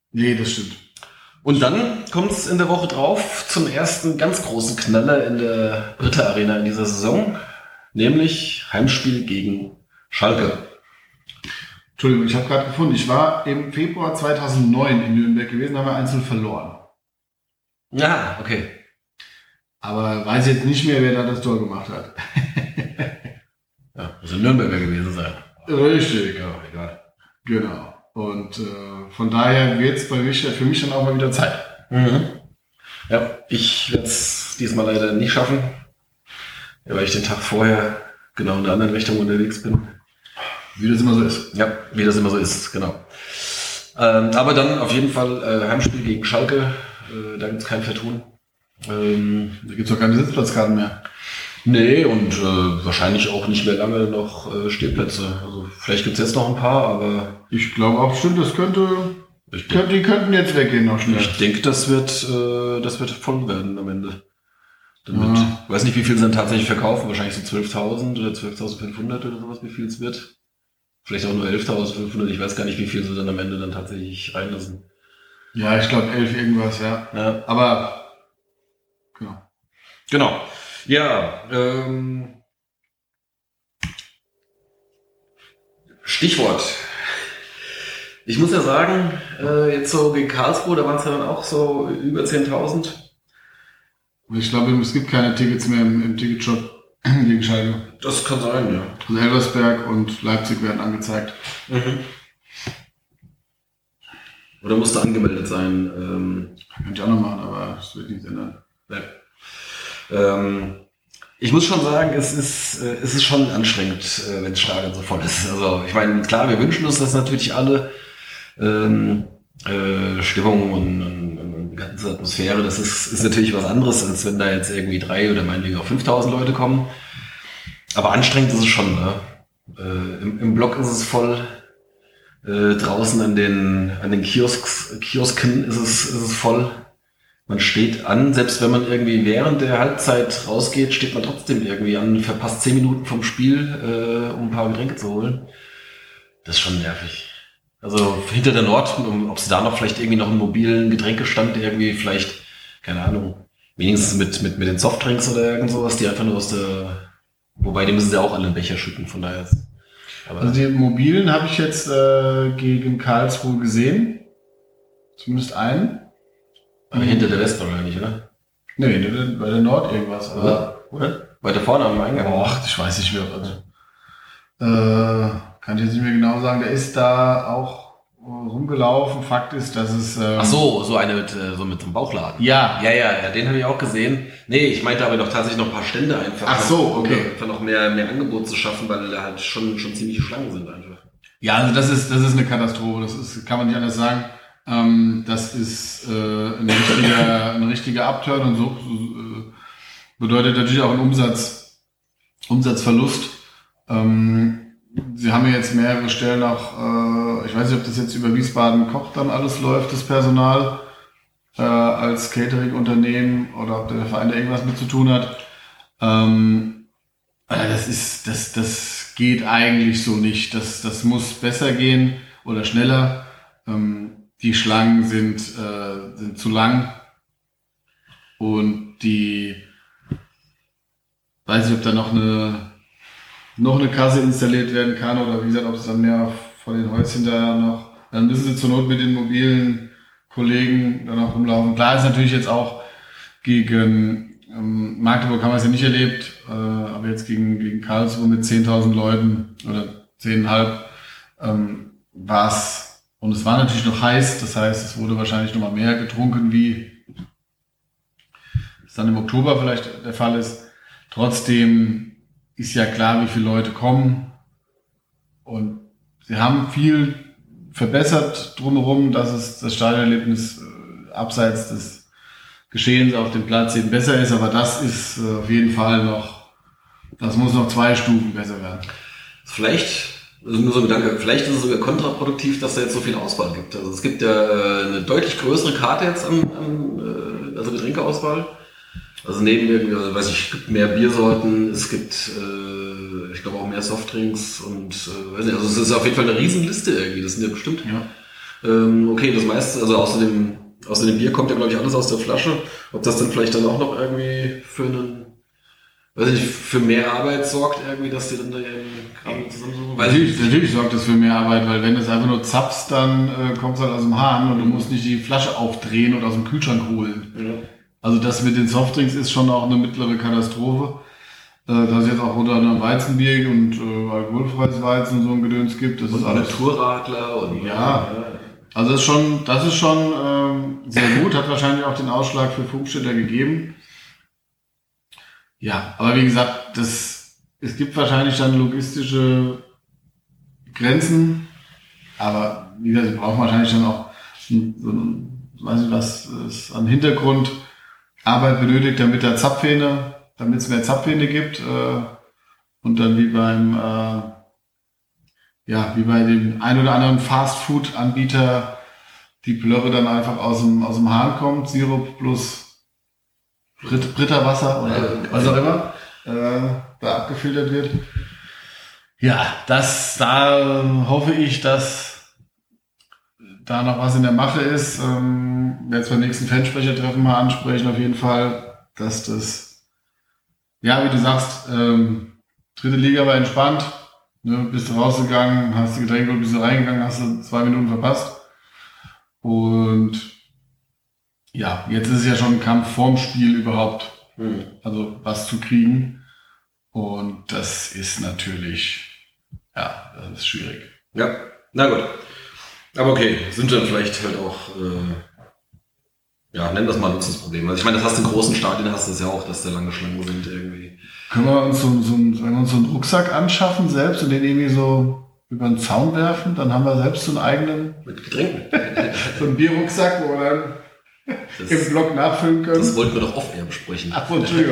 Nee, das stimmt. Und dann kommt es in der Woche drauf zum ersten ganz großen Knaller in der Britta Arena in dieser Saison, nämlich Heimspiel gegen Schalke. Entschuldigung, ich habe gerade gefunden, ich war im Februar zweitausendneun in Nürnberg gewesen, haben wir eins null verloren. Ja, okay. Aber weiß jetzt nicht mehr, wer da das Tor gemacht hat. Ja, muss ein Nürnberger gewesen sein. Richtig. Ja, egal. Genau. Und äh, von daher wird es bei mich, für mich dann auch mal wieder Zeit. Mhm. Ja, ich werde es diesmal leider nicht schaffen, ja, weil ich den Tag vorher genau in der anderen Richtung unterwegs bin. Wie das immer so ist. Ja, wie das immer so ist, genau. Ähm, aber dann auf jeden Fall äh, Heimspiel gegen Schalke, äh, da gibt's kein Vertun. Ähm, Da gibt's doch keine Sitzplatzkarten mehr. nee, und äh, wahrscheinlich auch nicht mehr lange noch äh, Stehplätze. Also vielleicht gibt's jetzt noch ein paar, aber Ich glaube auch, stimmt, das könnte, ich, könnte, die könnten jetzt weggehen noch schnell. ich denke, das wird, äh, das wird voll werden am Ende. Dann wird, Ja. ich weiß nicht, wie viel sie dann tatsächlich verkaufen, wahrscheinlich so zwölftausend oder zwölftausendfünfhundert oder sowas, wie viel es wird. Vielleicht auch nur elftausendfünfhundert, ich weiß gar nicht, wie viel sie dann am Ende dann tatsächlich reinlassen. Ja, ich glaube elf irgendwas, ja. Ja. Aber, genau. Genau. Ja, ähm, Stichwort. Ich muss ja sagen, äh, jetzt so gegen Karlsruhe, da waren es ja dann auch so über zehntausend. Ich glaube, es gibt keine Tickets mehr im, im Ticketshop gegen Schalke. Das kann sein, ja. Also Elversberg und Leipzig werden angezeigt. Mhm. Oder musste angemeldet sein. Ähm, Könnte ich auch noch machen, aber das wird nichts ändern. ja. ähm, ich muss schon sagen, es ist, äh, es ist schon anstrengend, äh, wenn das Stadion so voll ist. Also ich meine, klar, wir wünschen uns das natürlich alle. Ähm, äh, Stimmung und, und, und die ganze Atmosphäre, das ist, ist natürlich was anderes, als wenn da jetzt irgendwie drei oder meinetwegen auch fünftausend Leute kommen. Aber anstrengend ist es schon, ne? Äh, im, Im Block ist es voll. Äh, draußen an den, an den Kiosks, Kiosken ist es, ist es voll. Man steht an, selbst wenn man irgendwie während der Halbzeit rausgeht, steht man trotzdem irgendwie an, verpasst zehn Minuten vom Spiel, äh, um ein paar Getränke zu holen. Das ist schon nervig. Also hinter der Nord, ob sie da noch vielleicht irgendwie noch einen mobilen Getränkestand irgendwie vielleicht, keine Ahnung, wenigstens mit, mit, mit den Softdrinks oder irgend sowas, die einfach nur aus der, wobei die müssen sie auch alle in Becher schütten, von daher ist, aber Also die mobilen habe ich jetzt äh, gegen Karlsruhe gesehen. Zumindest einen. aber hinter der West oder nicht, oder? Nee, bei der Nord irgendwas. Aber Oder? Weiter vorne am Eingang. Boah, ich weiß nicht mehr. Also, äh, kann ich jetzt nicht mehr genau sagen. Der ist da auch rumgelaufen. Fakt ist, dass es... Ähm, Ach so, so eine mit, äh, so mit so einem Bauchladen. Ja. Ja, ja, ja, den habe ich auch gesehen. Nee, ich meinte aber doch tatsächlich noch ein paar Stände einfach. Ach so, okay. Um einfach noch mehr, mehr Angebot zu schaffen, weil da halt schon, schon ziemliche Schlangen sind einfach. Ja, also das ist, das ist eine Katastrophe. Das ist, kann man nicht anders sagen. Ähm, das ist äh, ein richtiger, ein richtiger Upturn und so äh, bedeutet natürlich auch einen Umsatz, Umsatzverlust. Ähm, Sie haben ja jetzt mehrere Stellen auch, äh, ich weiß nicht, ob das jetzt über Wiesbaden Koch dann alles läuft, das Personal, äh, als Catering-Unternehmen oder ob der Verein da irgendwas mit zu tun hat. Ähm, äh, das ist, das, das geht eigentlich so nicht. Das, das muss besser gehen oder schneller. Ähm, die Schlangen sind, äh, sind zu lang und die, weiß nicht, ob da noch eine noch eine Kasse installiert werden kann oder wie gesagt, ob es dann mehr von den Häuschen da noch, dann müssen sie zur Not mit den mobilen Kollegen dann auch rumlaufen. Klar ist natürlich jetzt auch gegen ähm, Magdeburg haben wir es ja nicht erlebt, äh, aber jetzt gegen, gegen Karlsruhe mit zehntausend Leuten oder zehneinhalb ähm, war es, und es war natürlich noch heiß, das heißt, es wurde wahrscheinlich noch mal mehr getrunken, wie es dann im Oktober vielleicht der Fall ist. Trotzdem ist ja klar, wie viele Leute kommen und sie haben viel verbessert drumherum, dass es das Stadionerlebnis äh, abseits des Geschehens auf dem Platz eben besser ist, aber das ist äh, auf jeden Fall noch, das muss noch zwei Stufen besser werden. Vielleicht, also nur so ein Gedanke, vielleicht ist es sogar kontraproduktiv, dass da jetzt so viel Auswahl gibt. Also es gibt ja äh, eine deutlich größere Karte jetzt an, an äh, also Getränkeauswahl. Also neben irgendwie, also weiß ich, es gibt mehr Biersorten, es gibt, äh, ich glaube auch mehr Softdrinks und äh, weiß nicht, also es ist auf jeden Fall eine Riesenliste irgendwie, das sind ja bestimmt Ja. Ähm, okay, das meiste, also außer dem, außer dem Bier kommt ja, glaube ich, alles aus der Flasche. Ob das dann vielleicht dann auch noch irgendwie für einen, weiß ich nicht, für mehr Arbeit sorgt, irgendwie, dass die dann da ihren Kram zusammensuchen? Natürlich, natürlich sorgt das für mehr Arbeit, weil wenn du es einfach nur zapfst, dann äh, kommt es halt aus dem Hahn und du musst nicht die Flasche aufdrehen und aus dem Kühlschrank holen. Ja. Also das mit den Softdrinks ist schon auch eine mittlere Katastrophe. Äh, dass es jetzt auch unter anderem Weizenbier und äh, alkoholfreies Weizen und so ein Gedöns gibt. Das Und ist alles Naturradler und ja. Also das ist schon, das ist schon ähm, sehr gut, hat wahrscheinlich auch den Ausschlag für Funkstätter gegeben. Ja, aber wie gesagt, das, es gibt wahrscheinlich dann logistische Grenzen, aber wie gesagt, sie brauchen wahrscheinlich dann auch so ein, weiß ich was, es an Hintergrund Arbeit benötigt, damit der Zapfhähne, damit es mehr Zapfhähne gibt äh, und dann wie beim äh, ja, wie bei dem ein oder anderen Fast-Food-Anbieter die Plörre dann einfach aus dem, aus dem Hahn kommt, Sirup plus Brit- Britterwasser oder Ja, was auch immer, äh, da abgefiltert wird. Ja, das, da äh, hoffe ich, dass da noch was in der Mache ist. Ähm, werde es beim nächsten Fansprechertreffen mal ansprechen, auf jeden Fall, dass das, ja, wie du sagst, ähm, dritte Liga war entspannt. Ne, bist du rausgegangen, hast du Getränke und bist du reingegangen, hast du zwei Minuten verpasst. Und ja, jetzt ist es ja schon ein Kampf vorm Spiel überhaupt, Hm. also was zu kriegen. Und das ist natürlich, ja, das ist schwierig. Ja, na gut. Aber okay, sind dann vielleicht halt auch, äh, ja, nennen das mal ein Luxusproblem. Also ich meine, das hast du in großen Stadien, hast du es ja auch, dass da lange Schlangen sind irgendwie. Können wir uns so, so, wenn wir uns so einen Rucksack anschaffen selbst und den irgendwie so über den Zaun werfen, dann haben wir selbst so einen eigenen, Mit Getränken. so einen Bierrucksack, wo wir dann Das, im Block nachfüllen können. das wollten wir doch off-air besprechen. Ach, Entschuldigung.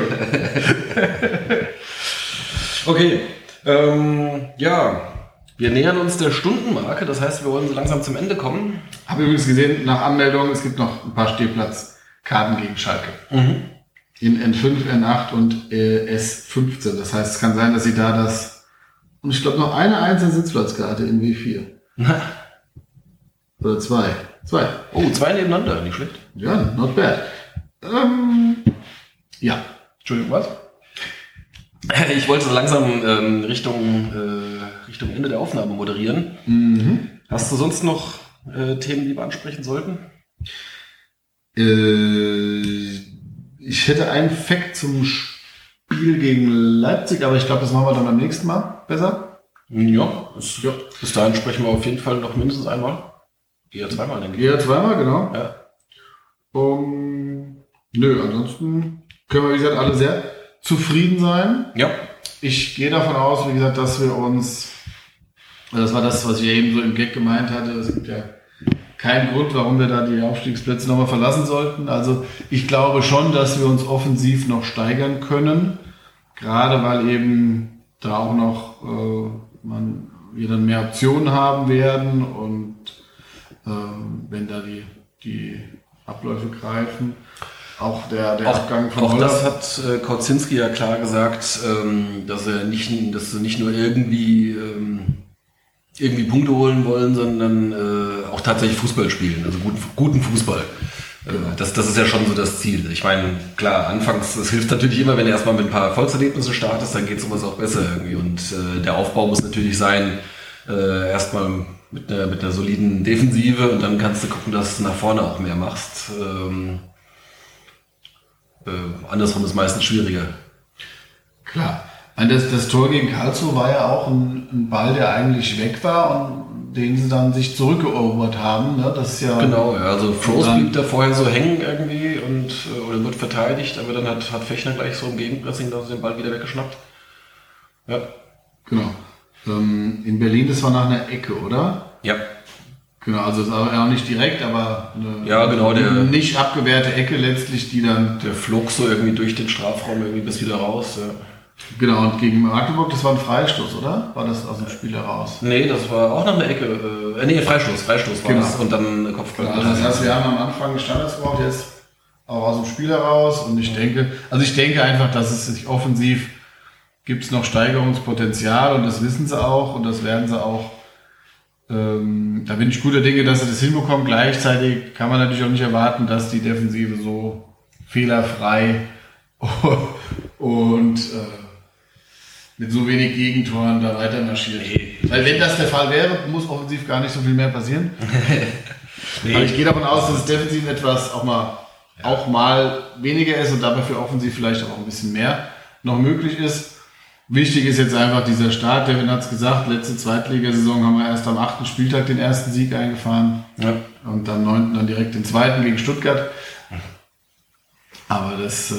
Okay, ähm, ja, wir nähern uns der Stundenmarke, das heißt, wir wollen so langsam zum Ende kommen. Habe übrigens gesehen, nach Anmeldung, es gibt noch ein paar Stehplatzkarten gegen Schalke. Mhm. In N fünf, N acht und äh, S fünfzehn. Das heißt, es kann sein, dass sie da das, und ich glaube noch eine einzelne Sitzplatzkarte in W vier. Oder zwei. Zwei. Oh, zwei nebeneinander, nicht schlecht. Ja, not bad. Ähm, ja. Entschuldigung, was? Ich wollte so langsam ähm, Richtung, äh, Richtung Ende der Aufnahme moderieren. Mhm. Hast du sonst noch äh, Themen, die wir ansprechen sollten? Äh, ich hätte einen Fact zum Spiel gegen Leipzig, aber ich glaube, das machen wir dann beim nächsten Mal besser. Ja, bis, ja. Bis dahin sprechen wir auf jeden Fall noch mindestens einmal. Eher zweimal, denke ich. Ja, zweimal, genau. Ja. Um, nö, ansonsten können wir, wie gesagt, alle sehr zufrieden sein. Ja. Ich gehe davon aus, wie gesagt, dass wir uns, das war das, was ich eben so im Gag gemeint hatte, es gibt ja keinen Grund, warum wir da die Aufstiegsplätze nochmal verlassen sollten. Also ich glaube schon, dass wir uns offensiv noch steigern können, gerade weil eben da auch noch äh, man, wir dann mehr Optionen haben werden und ähm, wenn da die, die Abläufe greifen. Auch der, der Auch, Abgang von auch Holler. das hat äh, Kautzinski ja klar gesagt, ähm, dass er nicht, dass sie nicht nur irgendwie ähm, irgendwie Punkte holen wollen, sondern äh, auch tatsächlich Fußball spielen, also guten, guten Fußball. Äh, das, das ist ja schon so das Ziel. Ich meine, klar, anfangs, es hilft natürlich immer, wenn du erstmal mit ein paar Erfolgserlebnissen startest, dann geht sowas auch besser irgendwie. Und äh, der Aufbau muss natürlich sein, äh, erstmal mit einer, mit einer soliden Defensive und dann kannst du gucken, dass du nach vorne auch mehr machst. Ähm, äh, andersrum ist meistens schwieriger. Klar. Das, das Tor gegen Karlsruhe war ja auch ein, ein Ball, der eigentlich weg war und den sie dann sich zurückerobert haben. Ne? Das ist ja Genau, ja, also Frost dann- blieb da vorher so hängen irgendwie und äh, oder wird verteidigt, aber dann hat, hat Fechner gleich so im Gegenpressing da den Ball wieder weggeschnappt. Ja. Genau. Ähm, in Berlin, das war nach einer Ecke, oder? Ja. Genau, also es war ja auch nicht direkt, aber eine Ja, genau, der- nicht abgewehrte Ecke letztlich, die dann, Der flog so irgendwie durch den Strafraum irgendwie bis wieder raus. Ja. genau, und gegen Magdeburg, das war ein Freistoß, oder? War das aus dem Spiel heraus? Nee, das war auch noch eine Ecke. Äh, nee, Freistoß, Freistoß war Genau. das und dann Kopfball. Also das heißt, wir haben am Anfang Standards gebraucht, jetzt auch aus dem Spiel heraus und ich denke, also ich denke einfach, dass es sich offensiv gibt es noch Steigerungspotenzial und das wissen sie auch und das werden sie auch Ähm, da bin ich guter Dinge, dass sie das hinbekommen. Gleichzeitig kann man natürlich auch nicht erwarten, dass die Defensive so fehlerfrei und äh, mit so wenig Gegentoren da weiter marschiert. Nee. Weil wenn das der Fall wäre, muss offensiv gar nicht so viel mehr passieren. Nee. Aber ich gehe davon aus, dass es defensiv etwas auch mal, ja. auch mal weniger ist und dabei für offensiv vielleicht auch ein bisschen mehr noch möglich ist. Wichtig ist jetzt einfach dieser Start. Devin hat es gesagt, letzte Zweitligasaison haben wir erst am achten Spieltag den ersten Sieg eingefahren. Ja. Und am neunten dann direkt den zweiten gegen Stuttgart. Aber das, äh,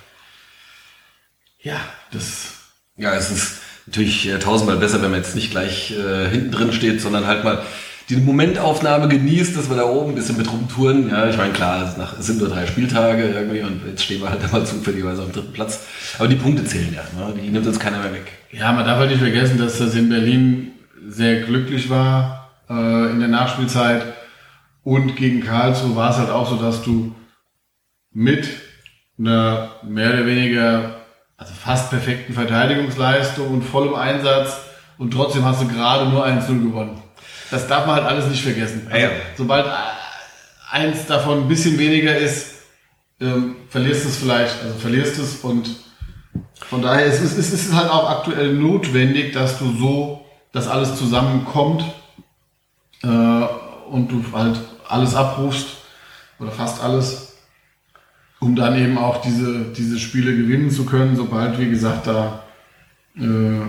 ja, das... Ja, es ist natürlich äh, tausendmal besser, wenn man jetzt nicht gleich äh, hinten drin steht, sondern halt mal die Momentaufnahme genießt, dass wir da oben ein bisschen mit rumtouren. Ja, ich meine, klar, es, nach, es sind nur drei Spieltage irgendwie und jetzt stehen wir halt einmal zufälligerweise am dritten Platz. Aber die Punkte zählen ja, ne? Die nimmt uns keiner mehr weg. Ja, man darf halt nicht vergessen, dass das in Berlin sehr glücklich war äh, in der Nachspielzeit und gegen Karlsruhe war es halt auch so, dass du mit einer mehr oder weniger also fast perfekten Verteidigungsleistung und vollem Einsatz und trotzdem hast du gerade nur eins null gewonnen. Das darf man halt alles nicht vergessen. Also, ja. Sobald eins davon ein bisschen weniger ist, ähm, verlierst du es vielleicht, also verlierst es und von daher ist es, ist es halt auch aktuell notwendig, dass du so, dass alles zusammenkommt äh, und du halt alles abrufst oder fast alles, um dann eben auch diese, diese Spiele gewinnen zu können, sobald, wie gesagt, da äh,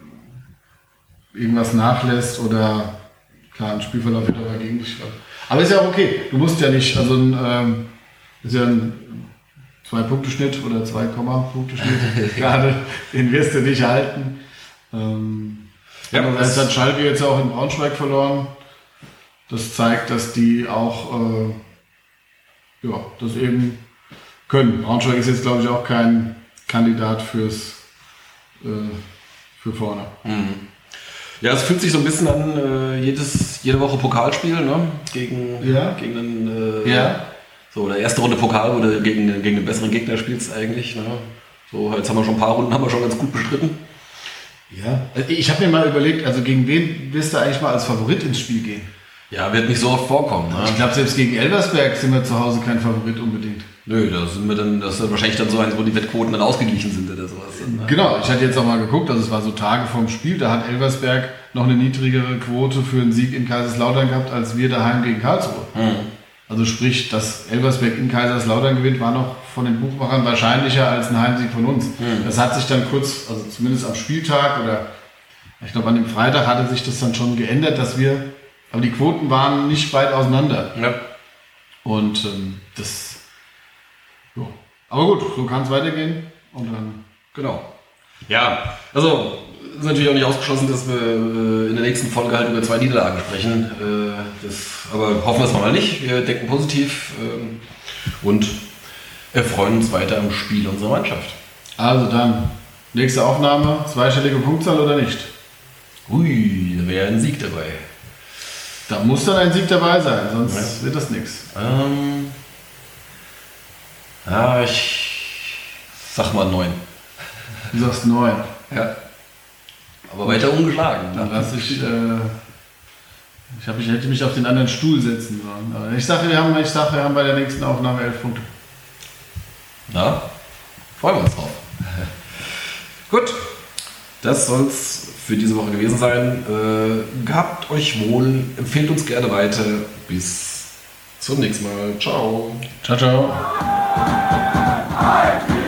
irgendwas nachlässt oder klar, ein Spielverlauf wird aber gegen dich. Aber ist ja auch okay. Du musst ja nicht, also ein, ähm, ist ja ein Zwei-Punkte-Schnitt oder Zwei-Komma-Punkte-Schnitt gerade, den wirst du nicht halten. Ähm, ja, das hat Schalke jetzt auch in Braunschweig verloren. Das zeigt, dass die auch äh, ja, das eben können. Braunschweig ist jetzt, glaube ich, auch kein Kandidat fürs äh, für vorne. Mhm. Ja, es fühlt sich so ein bisschen an, äh, jedes, jede Woche Pokalspiel, ne? Gegen, ja. gegen einen, äh, ja. so, der erste Runde Pokal, wo du gegen, gegen einen besseren Gegner spielst eigentlich, ne? So, jetzt haben wir schon ein paar Runden, haben wir schon ganz gut bestritten. Ja, ich habe mir mal überlegt, also gegen wen wirst du eigentlich mal als Favorit ins Spiel gehen? Ja, wird nicht so oft vorkommen. Ne? Ich glaube, selbst gegen Elversberg sind wir zu Hause kein Favorit unbedingt. Nö, da sind wir dann, das ist wahrscheinlich dann so eins, wo die Wettquoten dann ausgeglichen sind oder sowas. Ne? Genau, ich hatte jetzt auch mal geguckt, also es war so Tage vorm Spiel, da hat Elversberg noch eine niedrigere Quote für einen Sieg in Kaiserslautern gehabt, als wir daheim gegen Karlsruhe. Mhm. Also sprich, dass Elversberg in Kaiserslautern gewinnt, war noch von den Buchmachern wahrscheinlicher als ein Heimsieg von uns. Mhm. Das hat sich dann kurz, also zumindest am Spieltag oder ich glaube an dem Freitag hatte sich das dann schon geändert, dass wir, aber die Quoten waren nicht weit auseinander. Ja. Und ähm, das, ja. Aber gut, so kann es weitergehen und dann, genau. Ja, also ist natürlich auch nicht ausgeschlossen, dass wir äh, in der nächsten Folge halt über zwei Niederlagen sprechen. Äh, das, aber hoffen wir es mal nicht. Wir denken positiv äh, und erfreuen uns weiter am Spiel unserer Mannschaft. Also dann, nächste Aufnahme, zweistellige Punktzahl oder nicht? Ui, da wäre ein Sieg dabei. Da muss dann ein Sieg dabei sein, sonst ja. wird das nichts. Ähm, ja, ich sag mal neun. Du sagst neun. Ja. Aber weiter ungeschlagen. Dann lass ich, äh, ich, hab, ich hätte mich auf den anderen Stuhl setzen sollen. Aber ich sage, wir haben, ich sage, wir haben bei der nächsten Aufnahme elf Punkte. Na, freuen wir uns drauf. Gut, das soll's für diese Woche gewesen sein. Äh, gehabt euch wohl, empfehlt uns gerne weiter. Bis zum nächsten Mal. Ciao. Ciao, ciao.